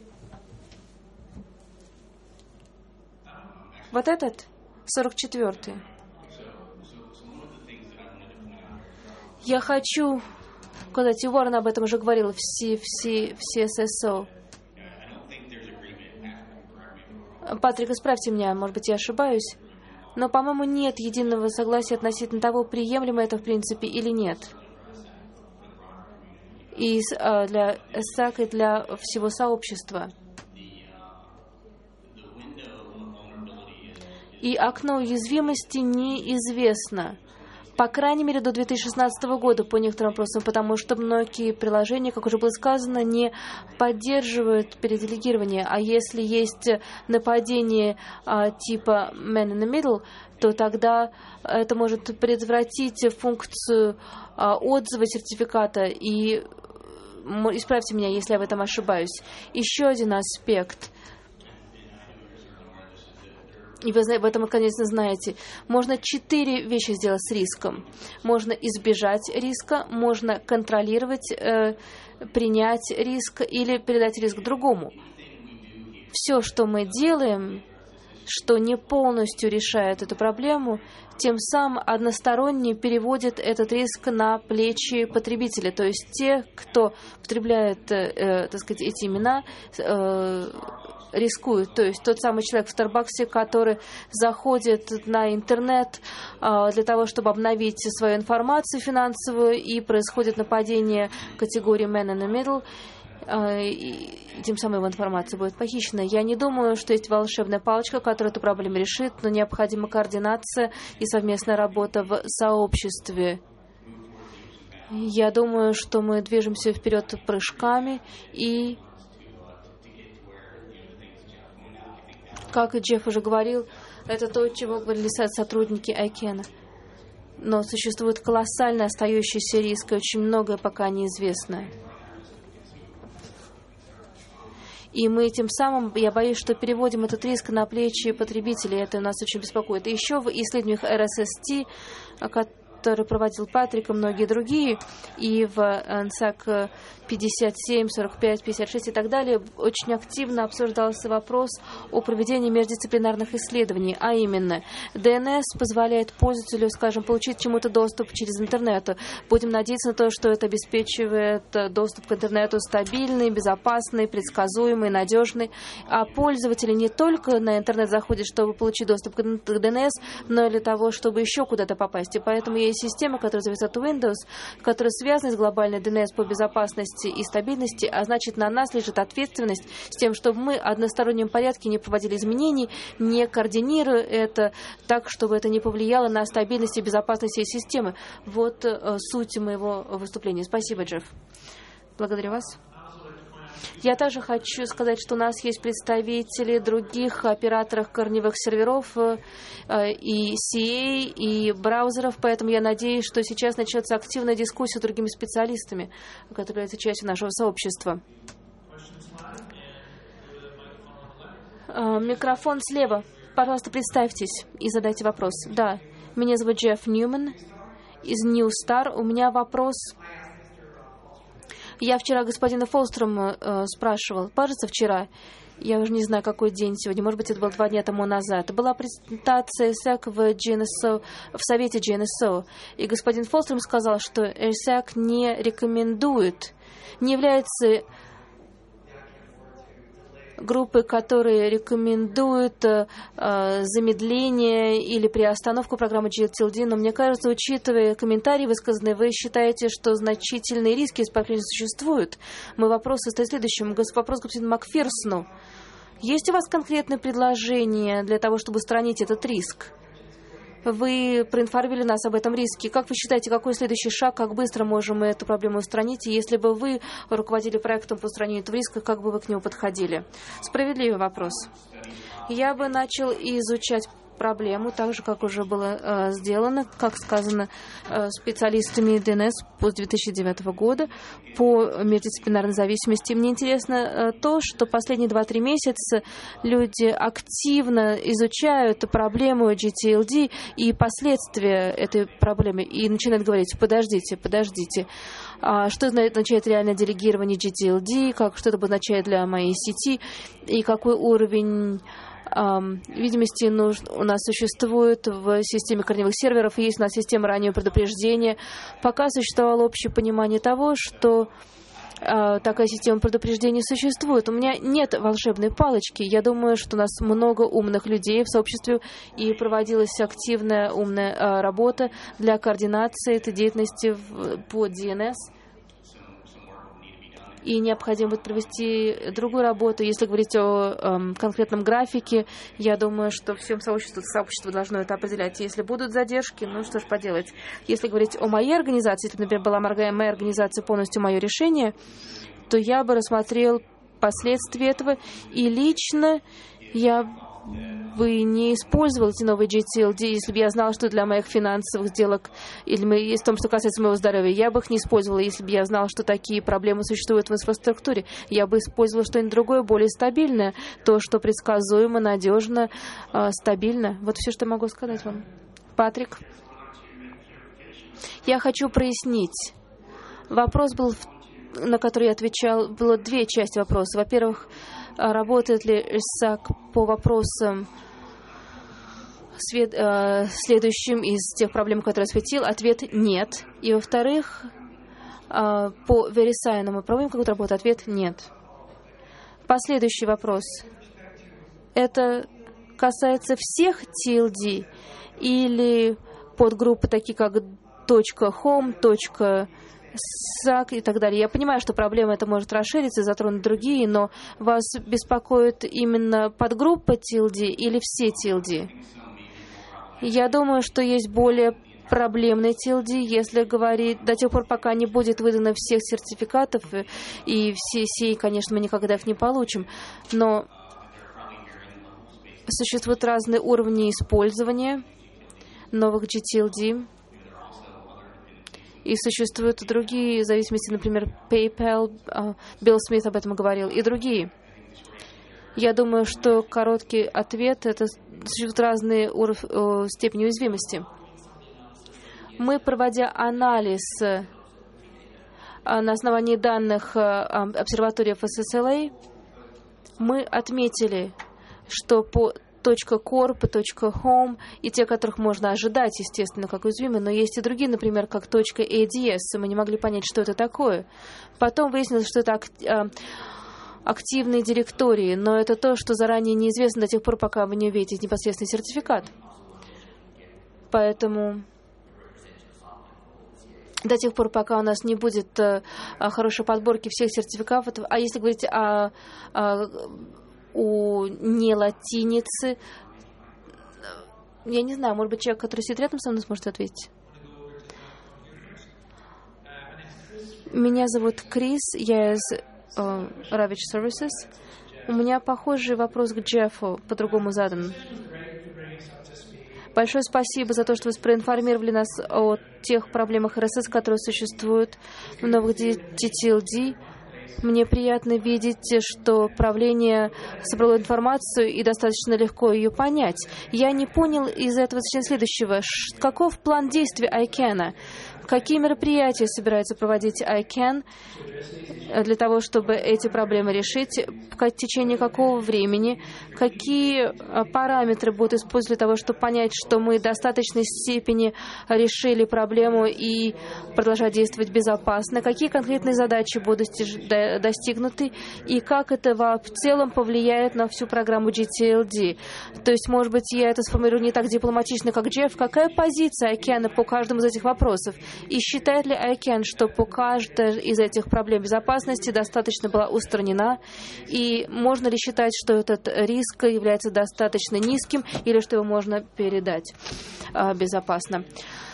Вот этот? сорок четвёртый. Я хочу... Кстати, Уоррен об этом уже говорил в си эс эс о. Патрик, исправьте меня, может быть, я ошибаюсь. Но, по-моему, нет единого согласия относительно того, приемлемо это в принципе или нет. И для сак, и для всего сообщества. И окно уязвимости неизвестно. По крайней мере, до две тысячи шестнадцатого года по некоторым вопросам, потому что многие приложения, как уже было сказано, не поддерживают переделегирование. А если есть нападение а, типа man in the middle, то тогда это может предотвратить функцию а, отзыва сертификата. И исправьте меня, если я в этом ошибаюсь. Еще один аспект. И вы в этом, конечно, знаете. Можно четыре вещи сделать с риском. Можно избежать риска, можно контролировать, э, принять риск или передать риск другому. Все, что мы делаем, что не полностью решает эту проблему, тем самым односторонне переводит этот риск на плечи потребителя. То есть те, кто потребляет, э, так сказать, эти имена, э, рискуют. То есть тот самый человек в Старбаксе, который заходит на интернет э, для того, чтобы обновить свою информацию финансовую, и происходит нападение категории man in the middle, и тем самым его информация будет похищена. Я не думаю, что есть волшебная палочка, которая эту проблему решит, но необходима координация и совместная работа в сообществе. Я думаю, что мы движемся вперед прыжками, и, как и Джефф уже говорил, это то, чего говорили сотрудники Айкена. Но существует колоссальный остающийся риск, и очень многое пока неизвестно. И мы тем самым, я боюсь, что переводим этот риск на плечи потребителей. Это нас очень беспокоит. И еще в исследованиях эр эс эс ти, который проводил Патрик и многие другие, и в эн эс эй си пятьдесят семь, сорок пять, пятьдесят шесть и так далее, очень активно обсуждался вопрос о проведении междисциплинарных исследований, а именно ди эн эс позволяет пользователю, скажем, получить к чему-то доступ через интернет. Будем надеяться на то, что это обеспечивает доступ к интернету стабильный, безопасный, предсказуемый, надежный, а пользователи не только на интернет заходят, чтобы получить доступ к ди эн эс, но и для того, чтобы еще куда-то попасть. И поэтому есть система, которая зависит от Windows, которая связана с глобальной ди эн эс по безопасности и стабильности, а значит, на нас лежит ответственность с тем, чтобы мы в одностороннем порядке не проводили изменений, не координируя это так, чтобы это не повлияло на стабильность и безопасность всей системы. Вот э, суть моего выступления. Спасибо, Джефф. Благодарю вас. Я также хочу сказать, что у нас есть представители других операторов корневых серверов э, и си эй, и браузеров, поэтому я надеюсь, что сейчас начнется активная дискуссия с другими специалистами, которые являются частью нашего сообщества. Э, микрофон слева. Пожалуйста, представьтесь и задайте вопрос. Да, меня зовут Джефф Ньюман из New Star. У меня вопрос... Я вчера господина Фолстром э, спрашивал, кажется, вчера, я уже не знаю, какой день сегодня, может быть, это было два дня тому назад, была презентация эр эс эй си в, джи эн эс о, в совете джи эн эс о, и господин Фолстром сказал, что эр эс эй си не рекомендует, не является группы, которые рекомендуют э, замедление или приостановку программы джи ти эл ди, но мне кажется, учитывая комментарии высказанные, вы считаете, что значительные риски из по-прежнему существуют. Мой вопрос состоит в следующем. Вопрос к господину Макферсону. Есть у вас конкретное предложение для того, чтобы устранить этот риск? Вы проинформировали нас об этом риске. Как вы считаете, какой следующий шаг, как быстро можем мы эту проблему устранить? И если бы вы руководили проектом по устранению этого риска, как бы вы к нему подходили? Справедливый вопрос. Я бы начал изучать проблему, так же, как уже было э, сделано, как сказано э, специалистами ди эн эс после две тысячи девятого года по междисциплинарной зависимости. Мне интересно э, то, что последние два-три месяца люди активно изучают проблему джи ти эл ди и последствия этой проблемы и начинают говорить: подождите, подождите, а что означает реальное делегирование джи ти эл ди, как, что это обозначает для моей сети и какой уровень видимости у нас существует в системе корневых серверов, есть у нас система раннего предупреждения. Пока существовало общее понимание того, что э, такая система предупреждения существует. У меня нет волшебной палочки. Я думаю, что у нас много умных людей в сообществе, и проводилась активная умная э, работа для координации этой деятельности в, по ди эн эс. и необходимо будет провести другую работу. Если говорить о э, конкретном графике, я думаю, что всем сообществу, сообщество должно это определять. Если будут задержки, ну что ж поделать. Если говорить о моей организации, если, например, была моя организация полностью мое решение, то я бы рассмотрел последствия этого, и лично я бы не использовал эти новые джей ти эл ди, если бы я знала, что для моих финансовых сделок, или в том, что касается моего здоровья, я бы их не использовала, если бы я знала, что такие проблемы существуют в инфраструктуре. Я бы использовала что-нибудь другое, более стабильное, то, что предсказуемо, надежно, стабильно. Вот все, что могу сказать вам. Патрик, я хочу прояснить. Вопрос был, на который я отвечал, было две части вопроса. Во-первых, работает ли РСАК по вопросам, свет, э, следующим из тех проблем, которые я осветил? Ответ – нет. И, во-вторых, э, по VeriSign мы проводим какую-то работу? Ответ – нет. Последующий вопрос. Это касается всех ти эл ди или подгруппы, такие как .home, .sac и так далее. Я понимаю, что проблема эта может расшириться и затронуть другие, но вас беспокоит именно подгруппа ти эл ди или все ти эл ди? Я думаю, что есть более проблемный ти эл ди, если говорить до тех пор, пока не будет выдано всех сертификатов, и все сей, конечно, мы никогда их не получим, но существуют разные уровни использования новых джи ти эл ди. И существуют другие зависимости, например, PayPal, Билл Смит об этом говорил, и другие. Я думаю, что короткий ответ – это существуют разные уров... степени уязвимости. Мы, проводя анализ на основании данных обсерватории эф эс эс эл эй, мы отметили, что по .corp, .home и те, которых можно ожидать, естественно, как уязвимые, но есть и другие, например, как .эй ди эс, и мы не могли понять, что это такое. Потом выяснилось, что это активные директории, но это то, что заранее неизвестно до тех пор, пока вы не увидите непосредственный сертификат. Поэтому до тех пор, пока у нас не будет хорошей подборки всех сертификатов, а если говорить о, о у нелатиницы. Я не знаю, может быть, человек, который сидит рядом со мной, сможет ответить. Меня зовут Крис, я из uh, Ravage Services. У меня похожий вопрос к Джеффу, по-другому задан. Большое спасибо за то, что вы проинформировали нас о тех проблемах эр эс эс, которые существуют в новых джи ти эл ди. Мне приятно видеть, что правление собрало информацию и достаточно легко ее понять. Я не понял из этого следующего. Каков план действий ай кэн? Какие мероприятия собирается проводить ай кэн для того, чтобы эти проблемы решить? В течение какого времени? Какие параметры будут использовать для того, чтобы понять, что мы в достаточной степени решили проблему и продолжать действовать безопасно? Какие конкретные задачи будут достигнуты? И как это в целом повлияет на всю программу джи ти эл ди? То есть, может быть, я это сформулирую не так дипломатично, как Джефф. Какая позиция ай кэн по каждому из этих вопросов? И считает ли ай кэн, что по каждой из этих проблем безопасности достаточно была устранена? И можно ли считать, что этот риск является достаточно низким, или что его можно передать а, безопасно?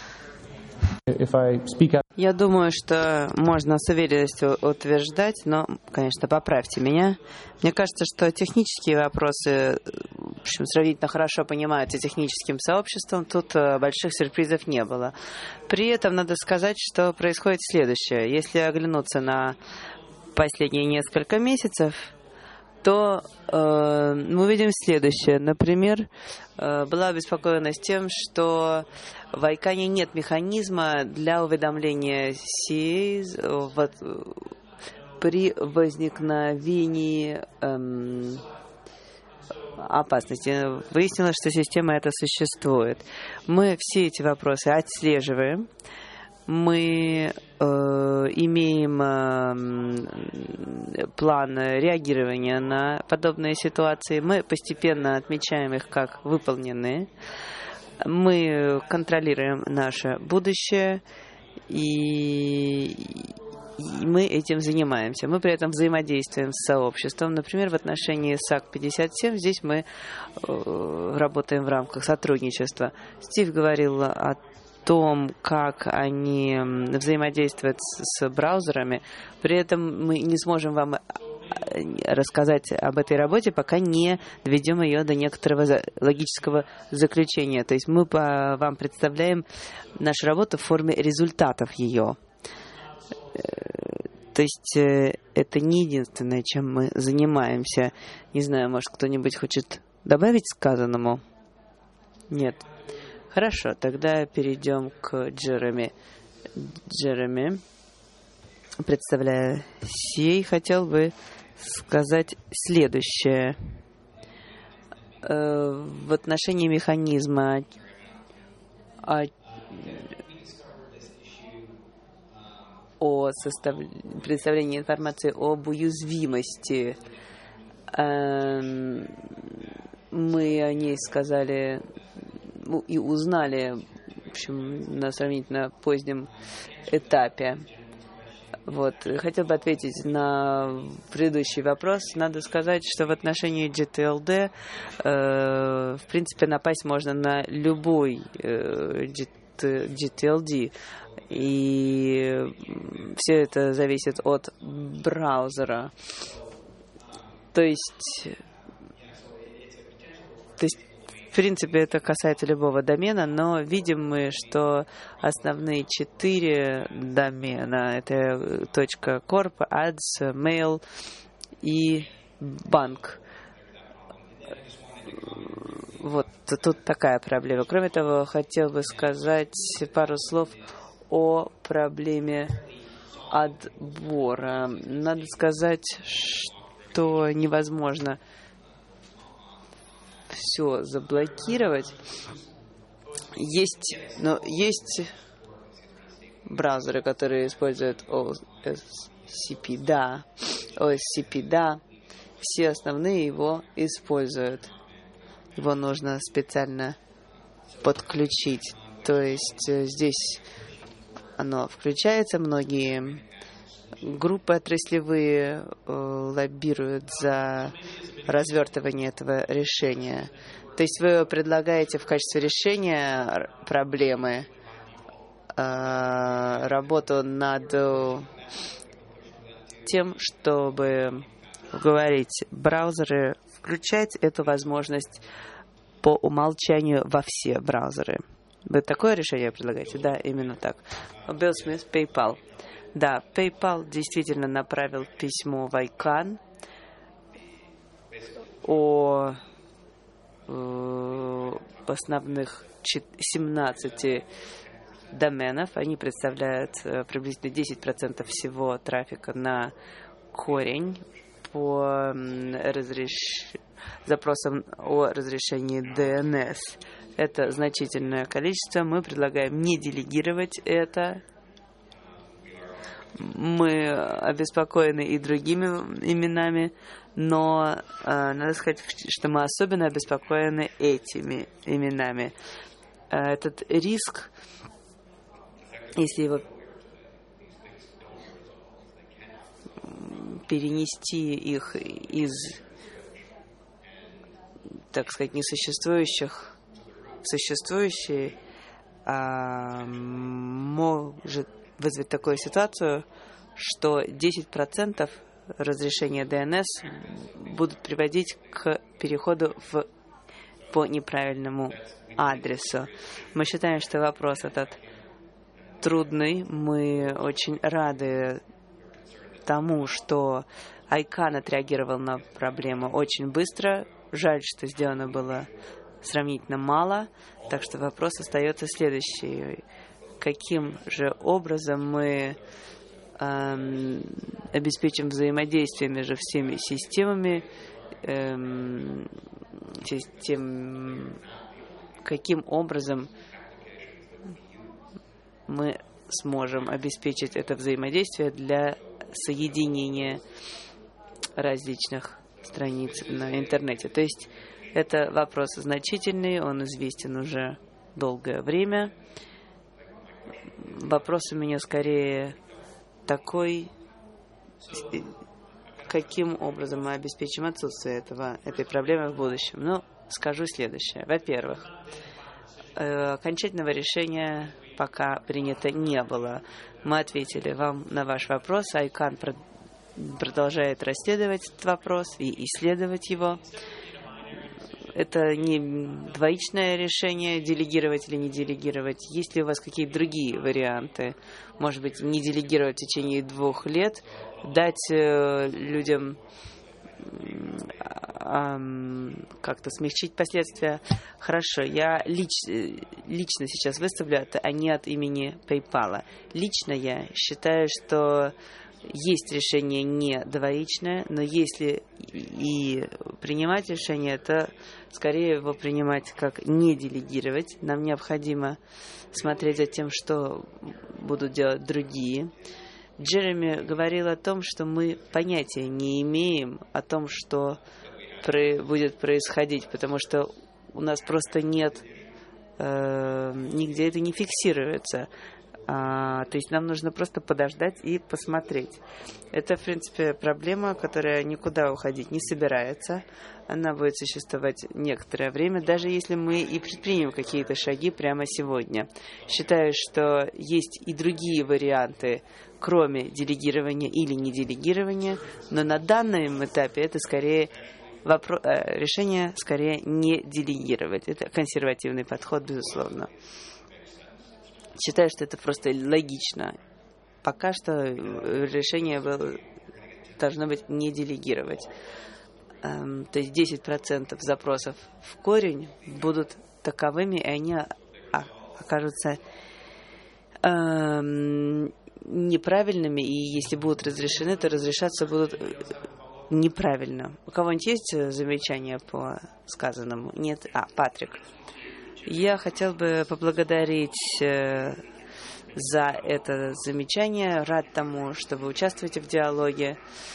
Я думаю, что можно с уверенностью утверждать, но, конечно, поправьте меня. Мне кажется, что технические вопросы, в общем, сравнительно хорошо понимаются техническим сообществом. Тут больших сюрпризов не было. При этом надо сказать, что происходит следующее. Если оглянуться на последние несколько месяцев, то э, мы увидим следующее. Например, э, была обеспокоенность тем, что в айкане нет механизма для уведомления си эй вот, при возникновении эм, опасности. Выяснилось, что система эта существует. Мы все эти вопросы отслеживаем. Мы э, имеем э, план реагирования на подобные ситуации. Мы постепенно отмечаем их как выполненные. Мы контролируем наше будущее. И И мы этим занимаемся. Мы при этом взаимодействуем с сообществом. Например, в отношении САК пятьдесят семь здесь мы э, работаем в рамках сотрудничества. Стив говорил о том, как они взаимодействуют с, с браузерами. При этом мы не сможем вам рассказать об этой работе, пока не доведем ее до некоторого за, логического заключения. То есть мы по, вам представляем нашу работу в форме результатов ее. То есть это не единственное, чем мы занимаемся. Не знаю, может, кто-нибудь хочет добавить сказанному? Нет. Хорошо, тогда перейдем к Джереми. Джереми, представляя сей, хотел бы сказать следующее. В отношении механизма о состав... представлении информации об уязвимости. Мы о ней сказали и узнали, в общем, на сравнительно позднем этапе. Вот. Хотел бы ответить на предыдущий вопрос. Надо сказать, что в отношении джи ти эл ди, э, в принципе, напасть можно на любой э, джи ти эл ди. И все это зависит от браузера. То есть, то есть в принципе, это касается любого домена, но видим мы, что основные четыре домена — это .corp, ads, mail и банк. Вот тут такая проблема. Кроме того, хотел бы сказать пару слов о проблеме отбора. Надо сказать, что невозможно все заблокировать. Есть, но есть браузеры, которые используют о эс си пи, да, о эс си пи, да, все основные его используют. Его нужно специально подключить. То есть здесь оно включается. Многие группы отраслевые э, лоббируют за развертывание этого решения. То есть вы предлагаете в качестве решения проблемы э, работу над тем, чтобы уговорить браузеры включать эту возможность по умолчанию во все браузеры. Вы такое решение предлагаете? Да, именно так. Билл Смит, PayPal. Да, PayPal действительно направил письмо в ICANN о э, основных семнадцати доменов. Они представляют э, приблизительно десять процентов всего трафика на корень по э, разреш... запросам о разрешении ди эн эс. Это значительное количество. Мы предлагаем не делегировать это. Мы обеспокоены и другими именами, но э, надо сказать, что мы особенно обеспокоены этими именами. Э, этот риск, если его перенести их из, так сказать, несуществующих в существующие, э, может вызвать такую ситуацию, что десять процентов разрешения ди эн эс будут приводить к переходу в, по неправильному адресу. Мы считаем, что вопрос этот трудный. Мы очень рады тому, что ICANN отреагировал на проблему очень быстро. Жаль, что сделано было сравнительно мало. Так что вопрос остается следующий. Каким же образом мы эм, обеспечим взаимодействие между всеми системами, эм, систем, каким образом мы сможем обеспечить это взаимодействие для соединения различных страниц на интернете. То есть это вопрос значительный, он известен уже долгое время. Вопрос у меня скорее такой, каким образом мы обеспечим отсутствие этого, этой проблемы в будущем. Ну, скажу следующее. Во-первых, окончательного решения пока принято не было. Мы ответили вам на ваш вопрос. Айкан продолжает расследовать этот вопрос и исследовать его. Это не двоичное решение, делегировать или не делегировать. Есть ли у вас какие-то другие варианты? Может быть, не делегировать в течение двух лет, дать э, людям э, как-то смягчить последствия? Хорошо, я лич, лично сейчас выставлю это, а не от имени PayPal. Лично я считаю, что есть решение не двоичное, но если и принимать решение, то скорее его принимать как не делегировать. Нам необходимо смотреть за тем, что будут делать другие. Джереми говорил о том, что мы понятия не имеем о том, что будет происходить, потому что у нас просто нет, э, нигде это не фиксируется. А, то есть нам нужно просто подождать и посмотреть. Это, в принципе, проблема, которая никуда уходить не собирается. Она будет существовать некоторое время, даже если мы и предпримем какие-то шаги прямо сегодня. Считаю, что есть и другие варианты, кроме делегирования или не делегирования, но на данном этапе это скорее вопрос, решение скорее не делегировать. Это консервативный подход, безусловно. Считаю, что это просто логично. Пока что решение было, должно быть не делегировать. Эм, то есть десять процентов запросов в корень будут таковыми, и они окажутся эм, неправильными, и если будут разрешены, то разрешаться будут неправильно. У кого-нибудь есть замечания по сказанному? Нет? А, Патрик. Я хотел бы поблагодарить э, за это замечание. Рад тому, что вы участвуете в диалоге.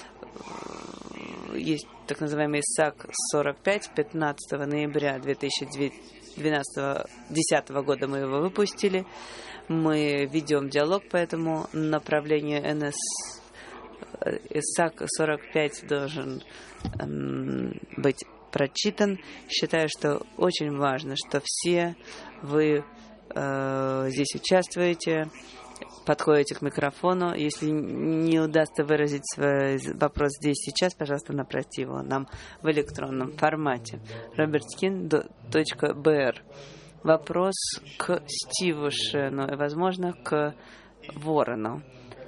Есть так называемый САК сорок пять, пятнадцатого ноября две тысячи десятого года мы его выпустили. Мы ведем диалог по этому направлению. НС САК сорок пять должен эм, быть прочитан. Считаю, что очень важно, что все вы э, здесь участвуете, подходите к микрофону. Если не удастся выразить свой вопрос здесь сейчас, пожалуйста, направьте его нам в электронном формате. robertskин.br. Вопрос к Стиву Шену и, возможно, к Ворону.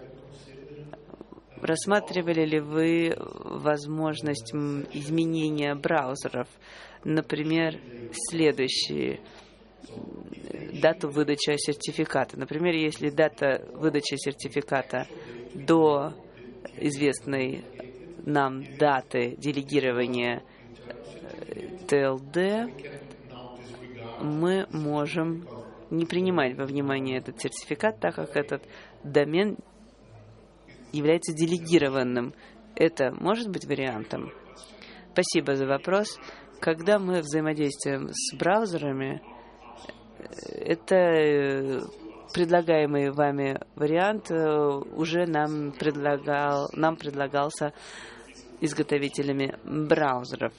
Рассматривали ли вы возможность изменения браузеров? Например, следующие. Дату выдачи сертификата. Например, если дата выдачи сертификата до известной нам даты делегирования Т Л Д, мы можем не принимать во внимание этот сертификат, так как этот домен является делегированным. Это может быть вариантом? Спасибо за вопрос. Когда мы взаимодействуем с браузерами, это предлагаемый вами вариант уже нам, предлагал, нам предлагался изготовителями браузеров.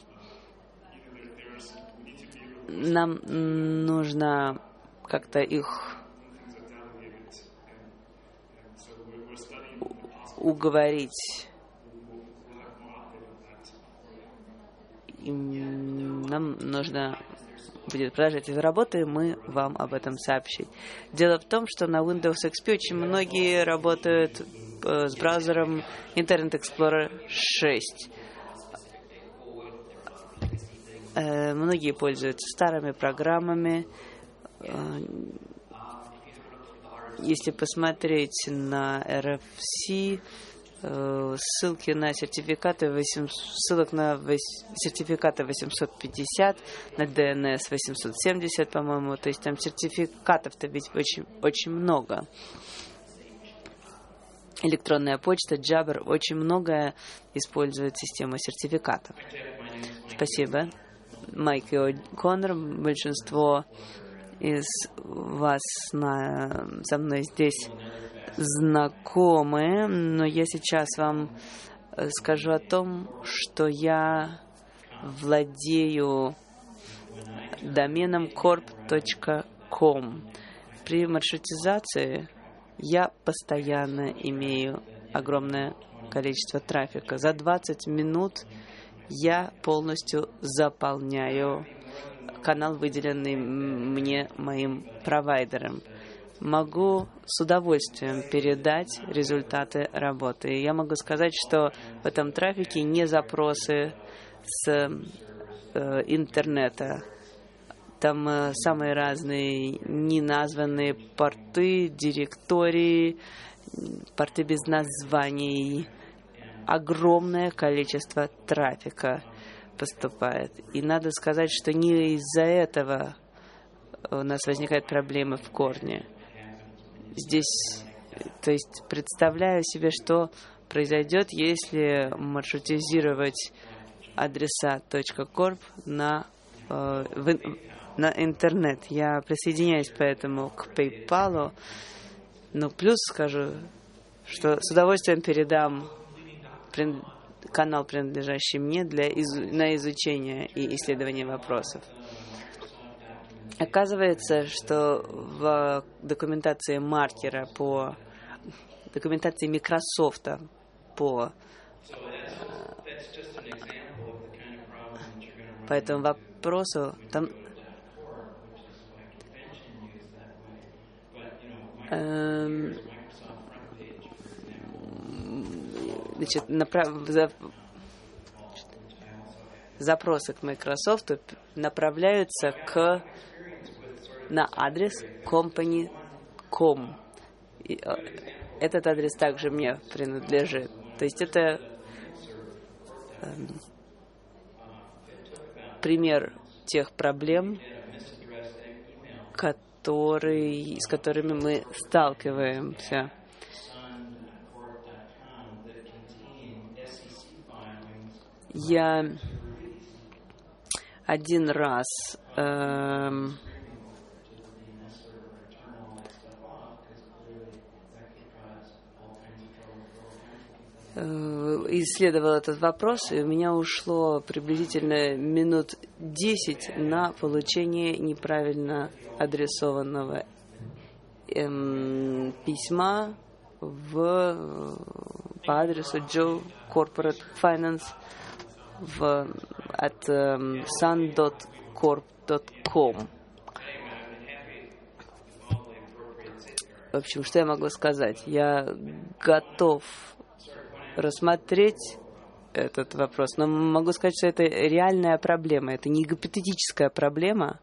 Нам нужно как-то их уговорить. Нам нужно будет продолжать эту работу, и мы вам об этом сообщить. Дело в том, что на Windows икс пи очень многие работают с браузером Internet Explorer шесть. Многие пользуются старыми программами. Если посмотреть на эр эф си, ссылки на сертификаты, ссылок на сертификаты восемьсот пятьдесят, на ди эн эс восемьсот семьдесят, по-моему, то есть там сертификатов-то ведь очень, очень много. Электронная почта, Jabber, очень многое использует систему сертификатов. Спасибо. Майк и О'Коннор, большинство из вас на, со мной здесь знакомы, но я сейчас вам скажу о том, что я владею доменом корп точка ком. При маршрутизации я постоянно имею огромное количество трафика. За двадцать минут я полностью заполняю канал, выделенный мне моим провайдером. Могу с удовольствием передать результаты работы. Я могу сказать, что в этом трафике не запросы с э, интернета. Там э, самые разные неназванные порты, директории, порты без названий. Огромное количество трафика поступает. И надо сказать, что не из-за этого у нас возникают проблемы в корне. Здесь, то есть, представляю себе, что произойдет, если маршрутизировать адреса .корп на, э, в, на интернет. Я присоединяюсь поэтому к PayPal, но плюс скажу, что с удовольствием передам канал, принадлежащий мне, для изу... на изучение и исследование вопросов. Оказывается, что в документации маркера по документации Microsoft по по этому вопросу там эм, значит, направ... запросы к Microsoft направляются к на адрес company точка com. И этот адрес также мне принадлежит. То есть это э, пример тех проблем, которые, с которыми мы сталкиваемся. Я один раз э, исследовал этот вопрос, и у меня ушло приблизительно минут десять на получение неправильно адресованного эм, письма в, по адресу Joe Corporate Finance в, от эм, sun точка corp точка com. В общем, что я могу сказать? Я готов рассмотреть этот вопрос, но могу сказать, что это реальная проблема, это не гипотетическая проблема.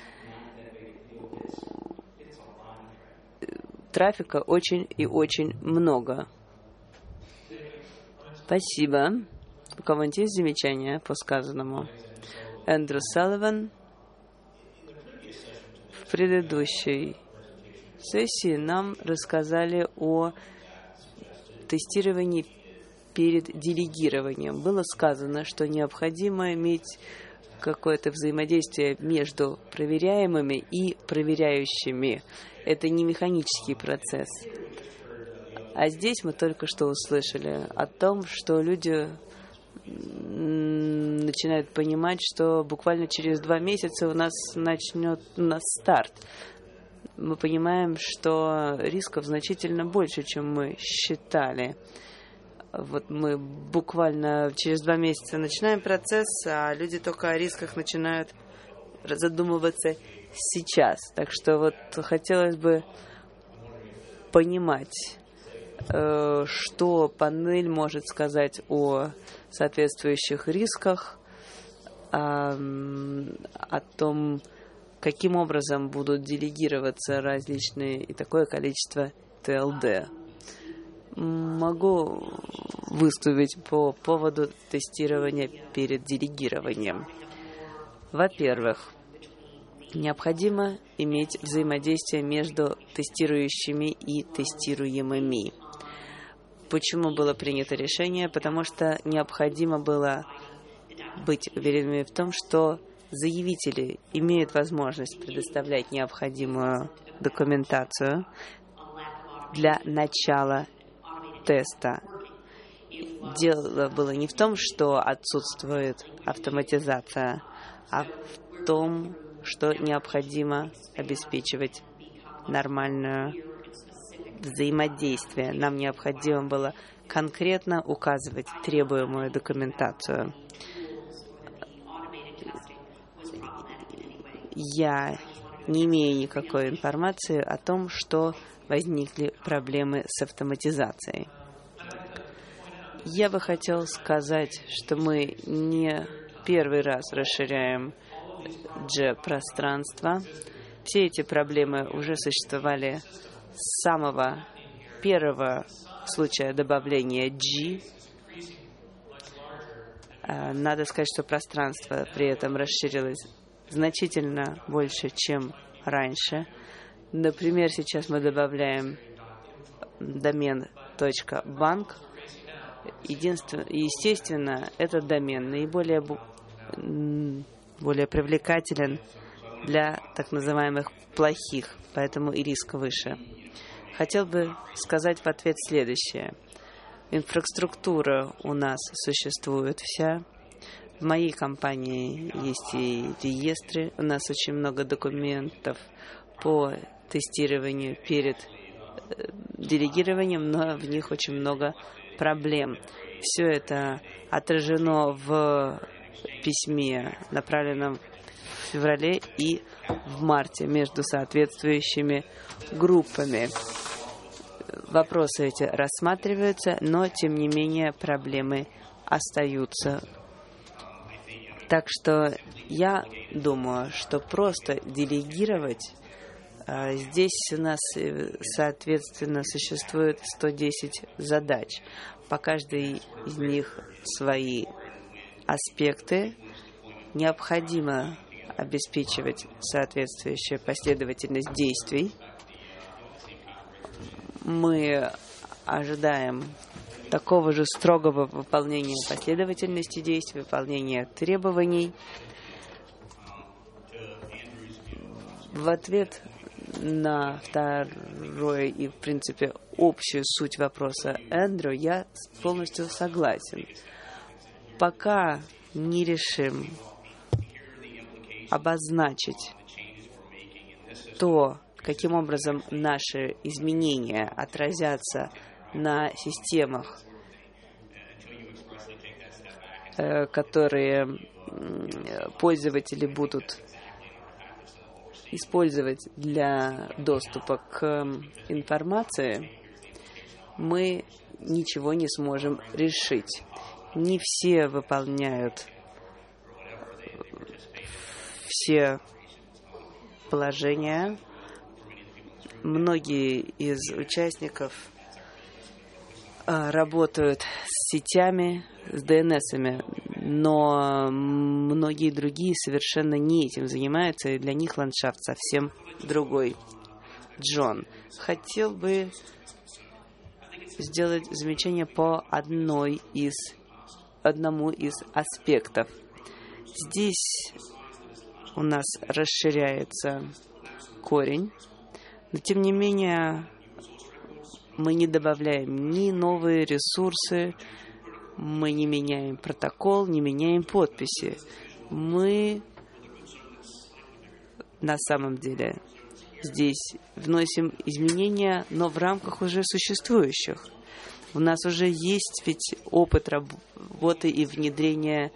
Трафика очень и очень много. Спасибо. У кого-нибудь есть замечания по сказанному? Эндрю Салливан. В предыдущей сессии нам рассказали о тестировании перед делегированием. Было сказано, что необходимо иметь какое-то взаимодействие между проверяемыми и проверяющими. Это не механический процесс. А здесь мы только что услышали о том, что люди начинают понимать, что буквально через два месяца у нас начнет у нас старт. Мы понимаем, что рисков значительно больше, чем мы считали. Вот мы буквально через два месяца начинаем процесс, а люди только о рисках начинают задумываться сейчас. Так что вот хотелось бы понимать, что панель может сказать о соответствующих рисках, о, о том, каким образом будут делегироваться различные и такое количество тэ эл дэ. Могу выступить по поводу тестирования перед делегированием. Во-первых, необходимо иметь взаимодействие между тестирующими и тестируемыми. Почему было принято решение? Потому что необходимо было быть уверенными в том, что заявители имеют возможность предоставлять необходимую документацию. для начала теста. Дело было не в том, что отсутствует автоматизация, а в том, что необходимо обеспечивать нормальное взаимодействие. Нам необходимо было конкретно указывать требуемую документацию. Я не имею никакой информации о том, что возникли проблемы с автоматизацией. Я бы хотел сказать, что мы не первый раз расширяем G-пространство. Все эти проблемы уже существовали с самого первого случая добавления G. Надо сказать, что пространство при этом расширилось значительно больше, чем раньше. Например, сейчас мы добавляем домен .банк. Единственно, естественно, этот домен наиболее более привлекателен для так называемых плохих, поэтому и риск выше. Хотел бы сказать в ответ следующее. Инфраструктура у нас существует вся. В моей компании есть и реестры. У нас очень много документов по тестированию перед делегированием, но в них очень много проблем. Все это отражено в письме, направленном в феврале и в марте между соответствующими группами. Вопросы эти рассматриваются, но, тем не менее, проблемы остаются. Так что я думаю, что просто делегировать, здесь у нас, соответственно, существует сто десять задач. По каждой из них свои аспекты. Необходимо обеспечивать соответствующую последовательность действий. Мы ожидаем такого же строгого выполнения последовательности действий, выполнения требований. В ответ на второе и, в принципе, общую суть вопроса Эндрю я полностью согласен. Пока не решим обозначить то, каким образом наши изменения отразятся на системах, которые пользователи будут использовать для доступа к информации, мы ничего не сможем решить. Не все выполняют все положения. Многие из участников работают с сетями, с ди эн эсами, но многие другие совершенно не этим занимаются, и для них ландшафт совсем другой. Джон, хотел бы сделать замечание по одной из, одному из аспектов. Здесь у нас расширяется корень, но тем не менее мы не добавляем ни новые ресурсы, мы не меняем протокол, не меняем подписи. Мы на самом деле здесь вносим изменения, но в рамках уже существующих. У нас уже есть ведь опыт работы и внедрения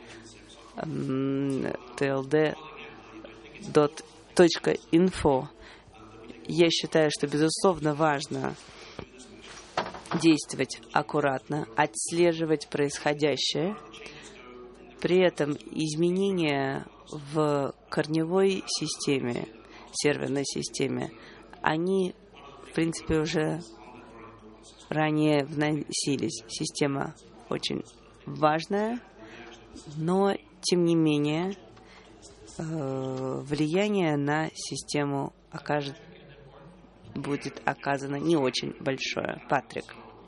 ти эл ди точка инфо. Я считаю, что, безусловно, важно действовать аккуратно, отслеживать происходящее. При этом изменения в корневой системе, серверной системе, они, в принципе, уже ранее вносились. Система очень важная, но, тем не менее, влияние на систему окажет, будет оказано не очень большое. Патрик.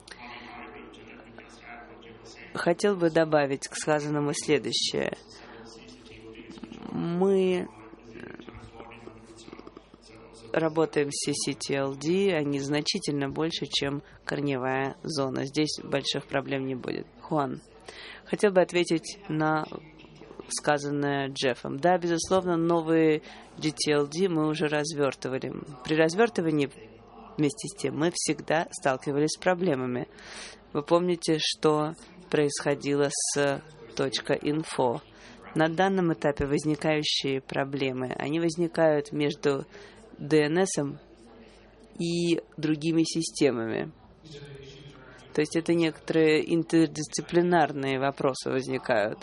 Хотел бы добавить к сказанному следующее. Мы работаем с си си ти эл ди, они значительно больше, чем корневая зона. Здесь больших проблем не будет. Хуан, хотел бы ответить на сказанное Джеффом. Да, безусловно, новые джи ти эл ди мы уже развертывали. При развертывании вместе с тем мы всегда сталкивались с проблемами. Вы помните, что происходило с .info. На данном этапе возникающие проблемы, они возникают между ди эн эс и другими системами. То есть это некоторые интердисциплинарные вопросы возникают.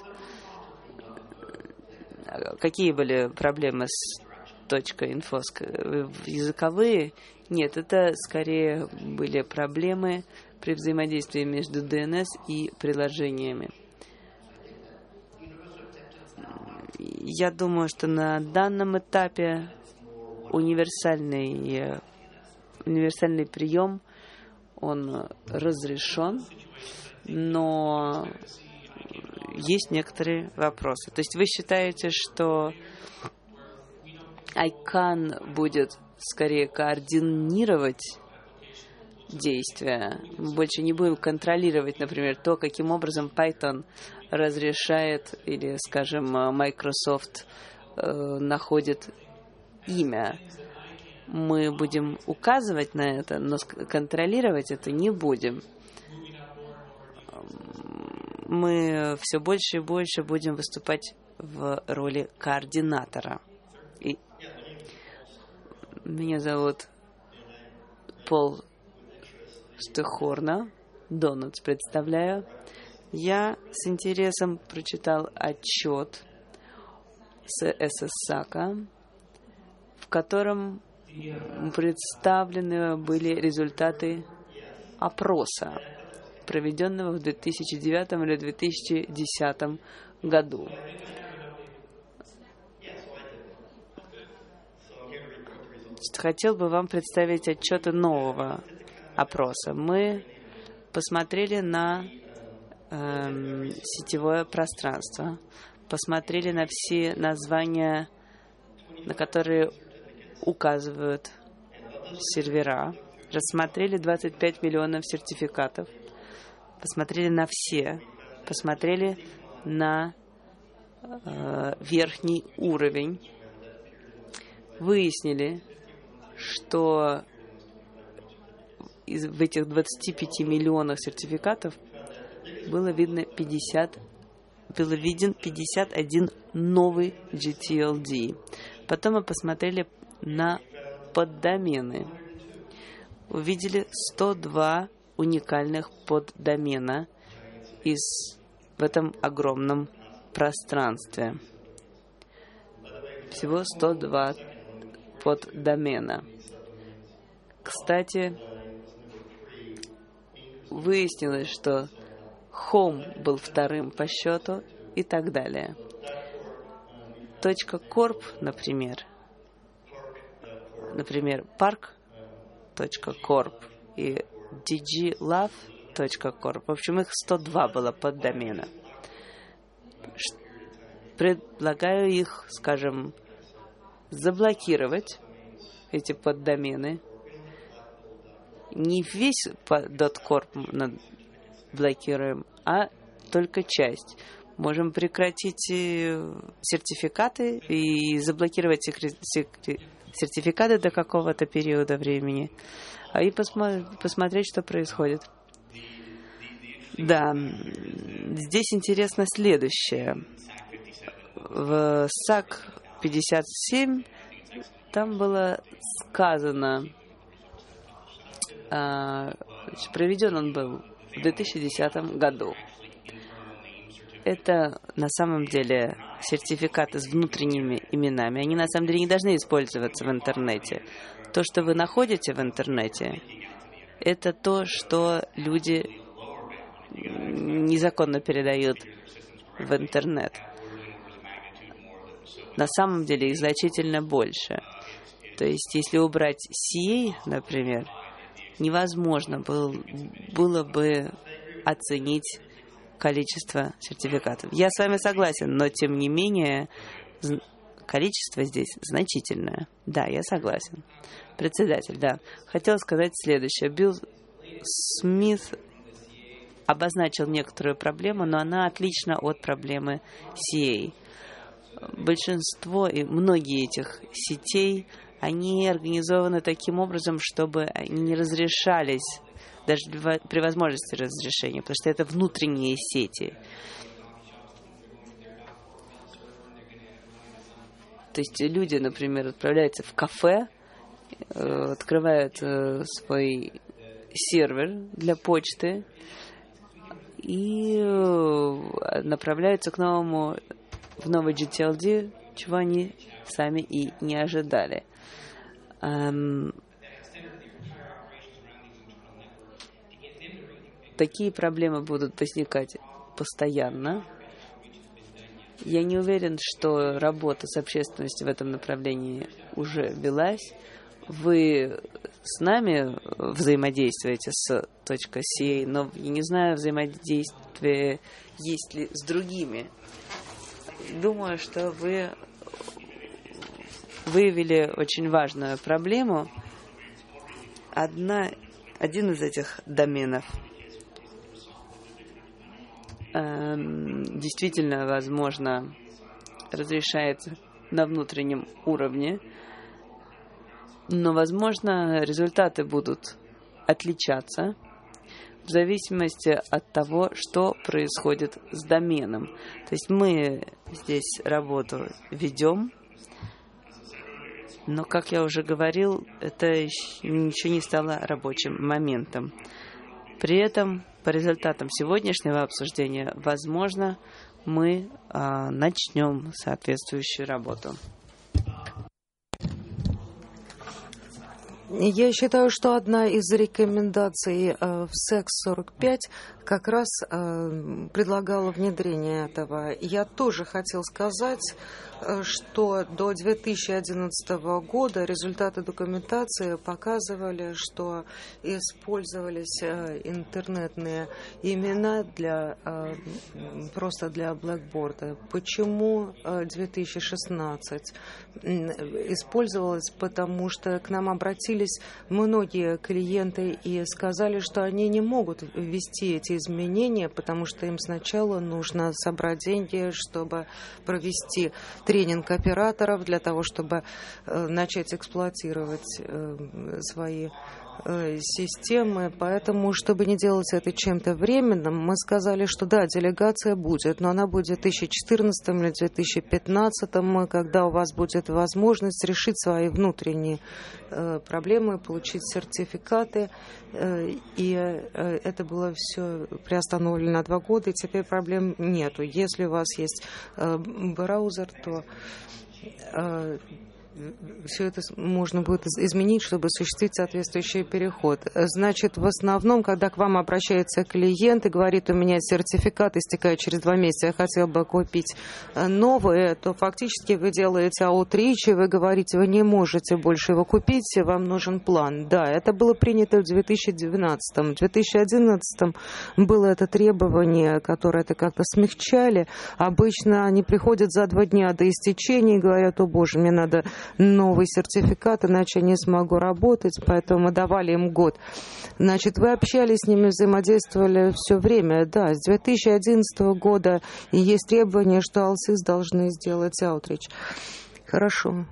Какие были проблемы с .info? Языковые? Нет, это скорее были проблемы при взаимодействии между ди эн эс и приложениями. Я думаю, что на данном этапе универсальный, универсальный прием, он разрешен, но есть некоторые вопросы. То есть вы считаете, что ICANN будет скорее координировать действия? Мы больше не будем контролировать, например, то, каким образом Python разрешает или, скажем, Microsoft э, находит имя. Мы будем указывать на это, но контролировать это не будем. Мы все больше и больше будем выступать в роли координатора. И меня зовут Пол Штехорна, Донутс представляю. Я с интересом прочитал отчет с эс эс эй си, в котором представлены были результаты опроса, проведенного в две тысячи девятом или две тысячи десятом году. Хотел бы вам представить отчеты нового опроса. Мы посмотрели на э, сетевое пространство, посмотрели на все названия, на которые указывают сервера, рассмотрели двадцать пять миллионов сертификатов, посмотрели на все, посмотрели на э, верхний уровень, выяснили, что из, в этих двадцати пяти миллионах сертификатов было видно пятьдесят, было виден пятьдесят один новый джи ти эл ди. Потом мы посмотрели на поддомены. Увидели сто два уникальных поддомена из, в этом огромном пространстве. Всего сто два поддомена. Кстати, выяснилось, что Home был вторым по счету и так далее. .corp, например, например, park.corp и dglove.corp. В общем, их сто два было поддомена. Предлагаю их, скажем, заблокировать, эти поддомены. Не весь .corp блокируем, а только часть. Можем прекратить сертификаты и заблокировать сертификаты до какого-то периода времени, а и посмотреть, что происходит. Да, здесь интересно следующее. В сак пятьдесят семь там было сказано, проведен он был в две тысячи десятом году. Это на самом деле сертификаты с внутренними именами. Они на самом деле не должны использоваться в интернете. То, что вы находите в интернете, это то, что люди незаконно передают в интернет. На самом деле их значительно больше. То есть, если убрать си эй, например, невозможно был, было бы оценить количество сертификатов. Я с вами согласен, но тем не менее количество здесь значительное. Да, я согласен. Председатель, да. Хотел сказать следующее. Билл Смит обозначил некоторую проблему, но она отлична от проблемы сетей. Большинство и многие этих сетей, они организованы таким образом, чтобы они не разрешались даже при возможности разрешения, потому что это внутренние сети. То есть люди, например, отправляются в кафе, открывают свой сервер для почты и направляются к новому, в новый джи ти эл ди, чего они сами и не ожидали. Эм... Такие проблемы будут возникать постоянно. Я не уверен, что работа с общественностью в этом направлении уже велась. Вы с нами взаимодействуете с .ca, но я не знаю, взаимодействие есть ли с другими. Думаю, что вы выявили очень важную проблему. Одна, один из этих доменов действительно, возможно, разрешается на внутреннем уровне, но, возможно, результаты будут отличаться в зависимости от того, что происходит с доменом. То есть мы здесь работу ведем, но, как я уже говорил, это еще не стало рабочим моментом. При этом, по результатам сегодняшнего обсуждения, возможно, мы а, начнем соответствующую работу. Я считаю, что одна из рекомендаций э, в секс сорок пять как раз э, предлагала внедрение этого. Я тоже хотел сказать, э, что до две тысячи одиннадцатого года результаты документации показывали, что использовались э, интернетные имена для, э, просто для блэкборда. Почему э, две тысячи шестнадцать использовалось? Потому что к нам обратились многие клиенты и сказали, что они не могут ввести эти изменения, потому что им сначала нужно собрать деньги, чтобы провести тренинг операторов для того, чтобы э, начать эксплуатировать э, свои э, системы. Поэтому, чтобы не делать это чем-то временным, мы сказали, что да, делегация будет, но она будет в две тысячи четырнадцатом или две тысячи пятнадцатом, когда у вас будет возможность решить свои внутренние э, проблемы, получить сертификаты. Э, и э, это было все приостановлено на два года, и теперь проблем нету. Если у вас есть э, браузер, то э, все это можно будет изменить, чтобы осуществить соответствующий переход. Значит, в основном, когда к вам обращается клиент и говорит, у меня сертификат истекает через два месяца, я хотел бы купить новые, то фактически вы делаете аутрич, и вы говорите, вы не можете больше его купить, вам нужен план. Да, это было принято в две тысячи двенадцатом. В две тысячи одиннадцатом было это требование, которое это как-то смягчали. Обычно они приходят за два дня до истечения и говорят, о боже, мне надо новый сертификат, иначе я не смогу работать, поэтому мы давали им год. Значит, вы общались с ними, взаимодействовали все время. Да, с две тысячи одиннадцатого года есть требование, что АЛСИС должны сделать аутрич. Хорошо.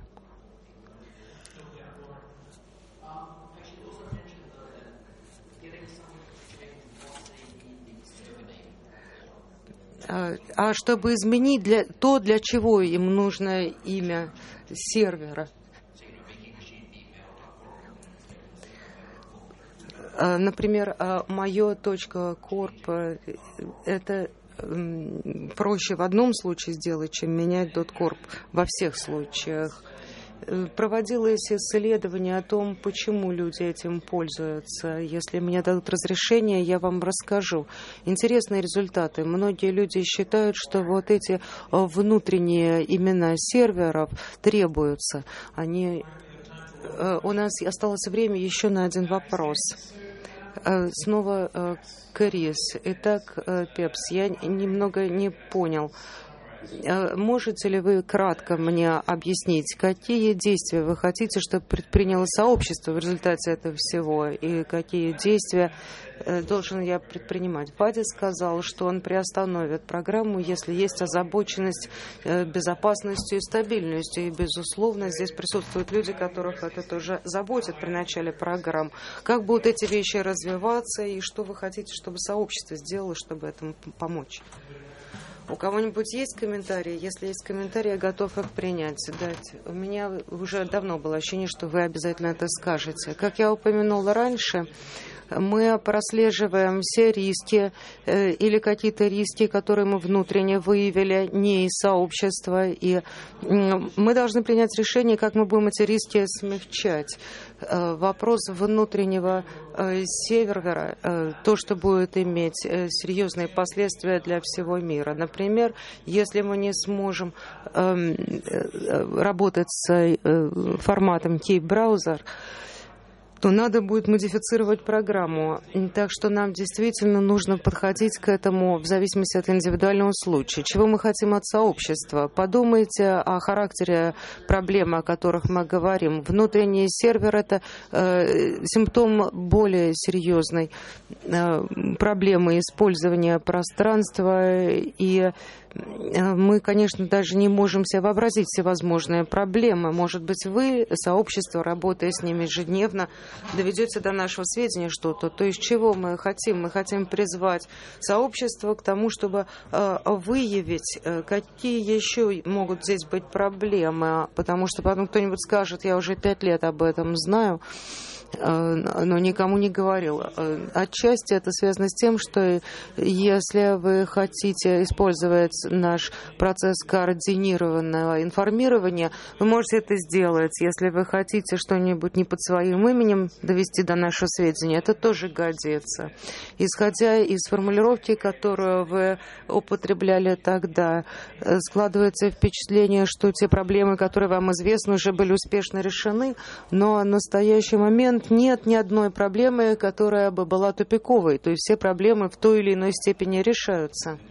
А чтобы изменить для, то, для чего им нужно имя сервера. Например, мое точка корп это проще в одном случае сделать, чем менять .corp во всех случаях. Проводилось исследование о том, почему люди этим пользуются. Если мне дадут разрешение, я вам расскажу. Интересные результаты. Многие люди считают, что вот эти внутренние имена серверов требуются. Они... У нас осталось время еще на один вопрос. Снова Крис. Итак, Пепс, я немного не понял. Можете ли вы кратко мне объяснить, какие действия вы хотите, чтобы предприняло сообщество в результате этого всего, и какие действия должен я предпринимать? Пади сказал, что он приостановит программу, если есть озабоченность безопасностью и стабильностью. И, безусловно, здесь присутствуют люди, которых это тоже заботит при начале программ. Как будут эти вещи развиваться, и что вы хотите, чтобы сообщество сделало, чтобы этому помочь? У кого-нибудь есть комментарии? Если есть комментарии, я готов их принять. Дать. У меня уже давно было ощущение, что вы обязательно это скажете. Как я упомянула раньше, мы прослеживаем все риски э, или какие-то риски, которые мы внутренне выявили, не из сообщества. И э, мы должны принять решение, как мы будем эти риски смягчать. Э, вопрос внутреннего э, сервера, э, то, что будет иметь э, серьезные последствия для всего мира. Например, если мы не сможем э, э, работать с э, форматом Key-браузер, то надо будет модифицировать программу. Так что нам действительно нужно подходить к этому в зависимости от индивидуального случая. Чего мы хотим от сообщества? Подумайте о характере проблем, о которых мы говорим. Внутренний сервер – это э, симптом более серьезной э, проблемы использования пространства, и мы, конечно, даже не можем себе вообразить всевозможные проблемы. Может быть, вы, сообщество, работая с ними ежедневно, доведете до нашего сведения что-то. То есть чего мы хотим? Мы хотим призвать сообщество к тому, чтобы э, выявить, э, какие еще могут здесь быть проблемы. Потому что потом кто-нибудь скажет, я уже пять лет об этом знаю, но никому не говорил. Отчасти это связано с тем, что если вы хотите использовать наш процесс координированного информирования, вы можете это сделать. Если вы хотите что-нибудь не под своим именем довести до нашего сведения, это тоже годится. Исходя из формулировки, которую вы употребляли тогда, складывается впечатление, что те проблемы, которые вам известны, уже были успешно решены, но в настоящий момент нет ни одной проблемы, которая бы была тупиковой. То есть все проблемы в той или иной степени решаются.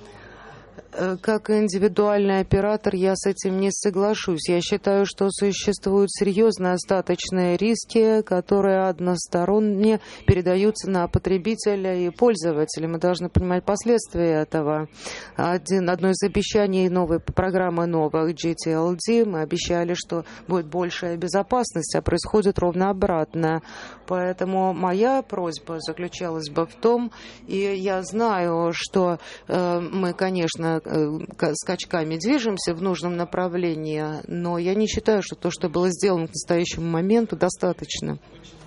Как индивидуальный оператор я с этим не соглашусь. Я считаю, что существуют серьезные остаточные риски, которые односторонне передаются на потребителя и пользователя. Мы должны понимать последствия этого. Один, одно из обещаний новой программы новых джи ти эл ди, мы обещали, что будет большая безопасность, а происходит ровно обратное. Поэтому моя просьба заключалась бы в том, и я знаю, что э, мы, конечно, скачками движемся в нужном направлении, но я не считаю, что то, что было сделано к настоящему моменту, достаточно.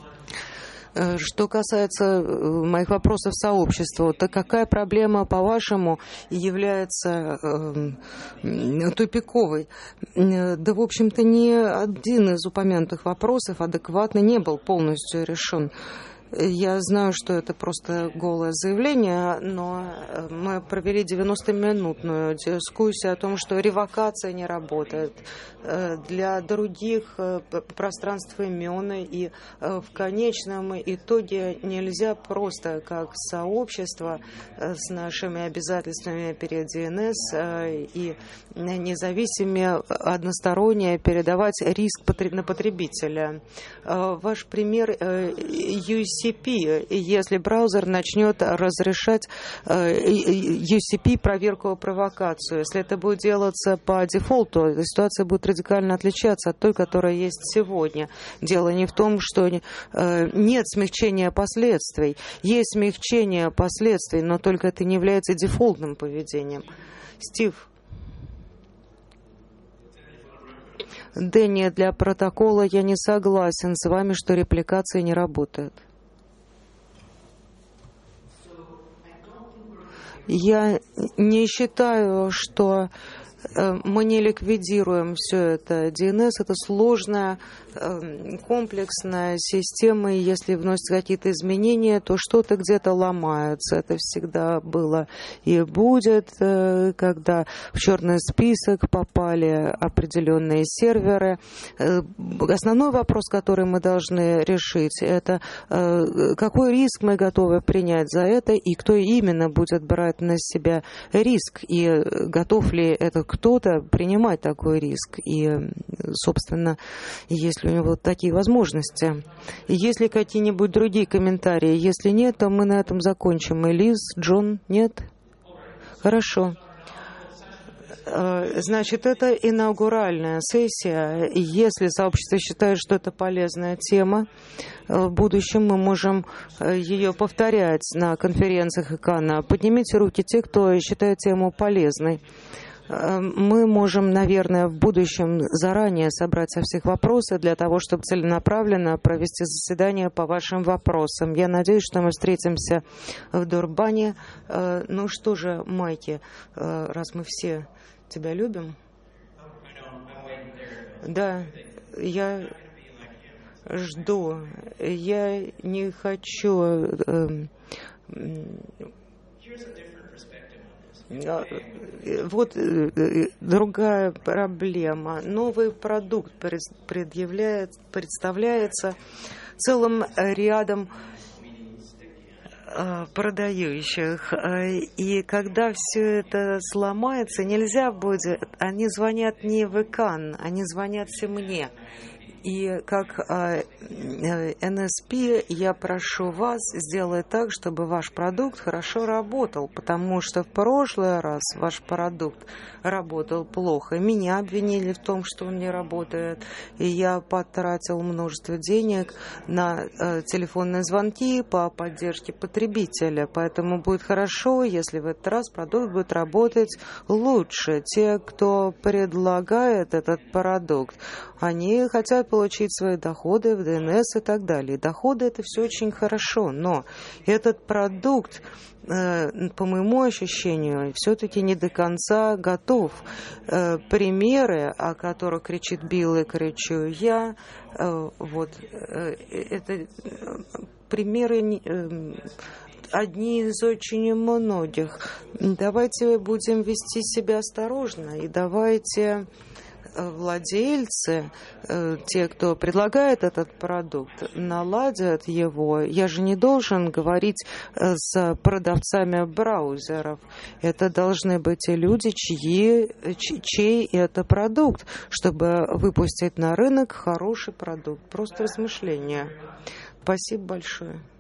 Что касается моих вопросов сообществу, то какая проблема, по-вашему, является э, тупиковой? Да, в общем-то, ни один из упомянутых вопросов адекватно не был полностью решен. Я знаю, что это просто голое заявление, но мы провели девяностоминутную дискуссию о том, что ревокация не работает для других пространств имен, и в конечном итоге нельзя просто как сообщество с нашими обязательствами перед ди эн эс и независимо односторонне передавать риск на потребителя. Ваш пример ю си пи, если браузер начнет разрешать ю си пи проверку провокацию. Если это будет делаться по дефолту, ситуация будет радикально отличаться от той, которая есть сегодня. Дело не в том, что нет смягчения последствий. Есть смягчение последствий, но только это не является дефолтным поведением. Стив. Дэнни, для протокола я не согласен с вами, что репликация не работает. Я не считаю, что Мы не ликвидируем все это. ди эн эс — это сложная, комплексная система, и если вносятся какие-то изменения, то что-то где-то ломается. Это всегда было и будет, когда в черный список попали определенные серверы. Основной вопрос, который мы должны решить, это какой риск мы готовы принять за это, и кто именно будет брать на себя риск, и готов ли этот кто-то принимать такой риск, и, собственно, есть ли у него такие возможности. Есть ли какие-нибудь другие комментарии? Если нет, то мы на этом закончим. Элиз, Джон, нет? Хорошо. Значит, это инаугуральная сессия. Если сообщество считает, что это полезная тема, в будущем мы можем ее повторять на конференциях ИКАНа. Поднимите руки те, кто считает тему полезной. Мы можем, наверное, в будущем заранее собрать со всех вопросы для того, чтобы целенаправленно провести заседание по вашим вопросам. Я надеюсь, что мы встретимся в Дурбане. Ну что же, Майки, раз мы все тебя любим. Да, я жду. Я не хочу... Э, Вот другая проблема. Новый продукт предъявляет, представляется целым рядом продающих. И когда все это сломается, нельзя будет... Они звонят не в ИКАН, они звонят все мне. И как эн эс пи я прошу вас сделать так, чтобы ваш продукт хорошо работал, потому что в прошлый раз ваш продукт работал плохо. Меня обвинили в том, что он не работает, и я потратил множество денег на телефонные звонки по поддержке потребителя. Поэтому будет хорошо, если в этот раз продукт будет работать лучше. Те, кто предлагает этот продукт, они хотят получить свои доходы в ди эн эс и так далее. Доходы — это все очень хорошо, но этот продукт, по моему ощущению, все-таки не до конца готов. Примеры, о которых кричит Билл и кричу я, вот, это примеры одни из очень многих. Давайте будем вести себя осторожно, и давайте... владельцы, те, кто предлагает этот продукт, наладят его. Я же не должен говорить с продавцами браузеров. Это должны быть те люди, чьи, чей это продукт, чтобы выпустить на рынок хороший продукт. Просто размышления. Спасибо большое.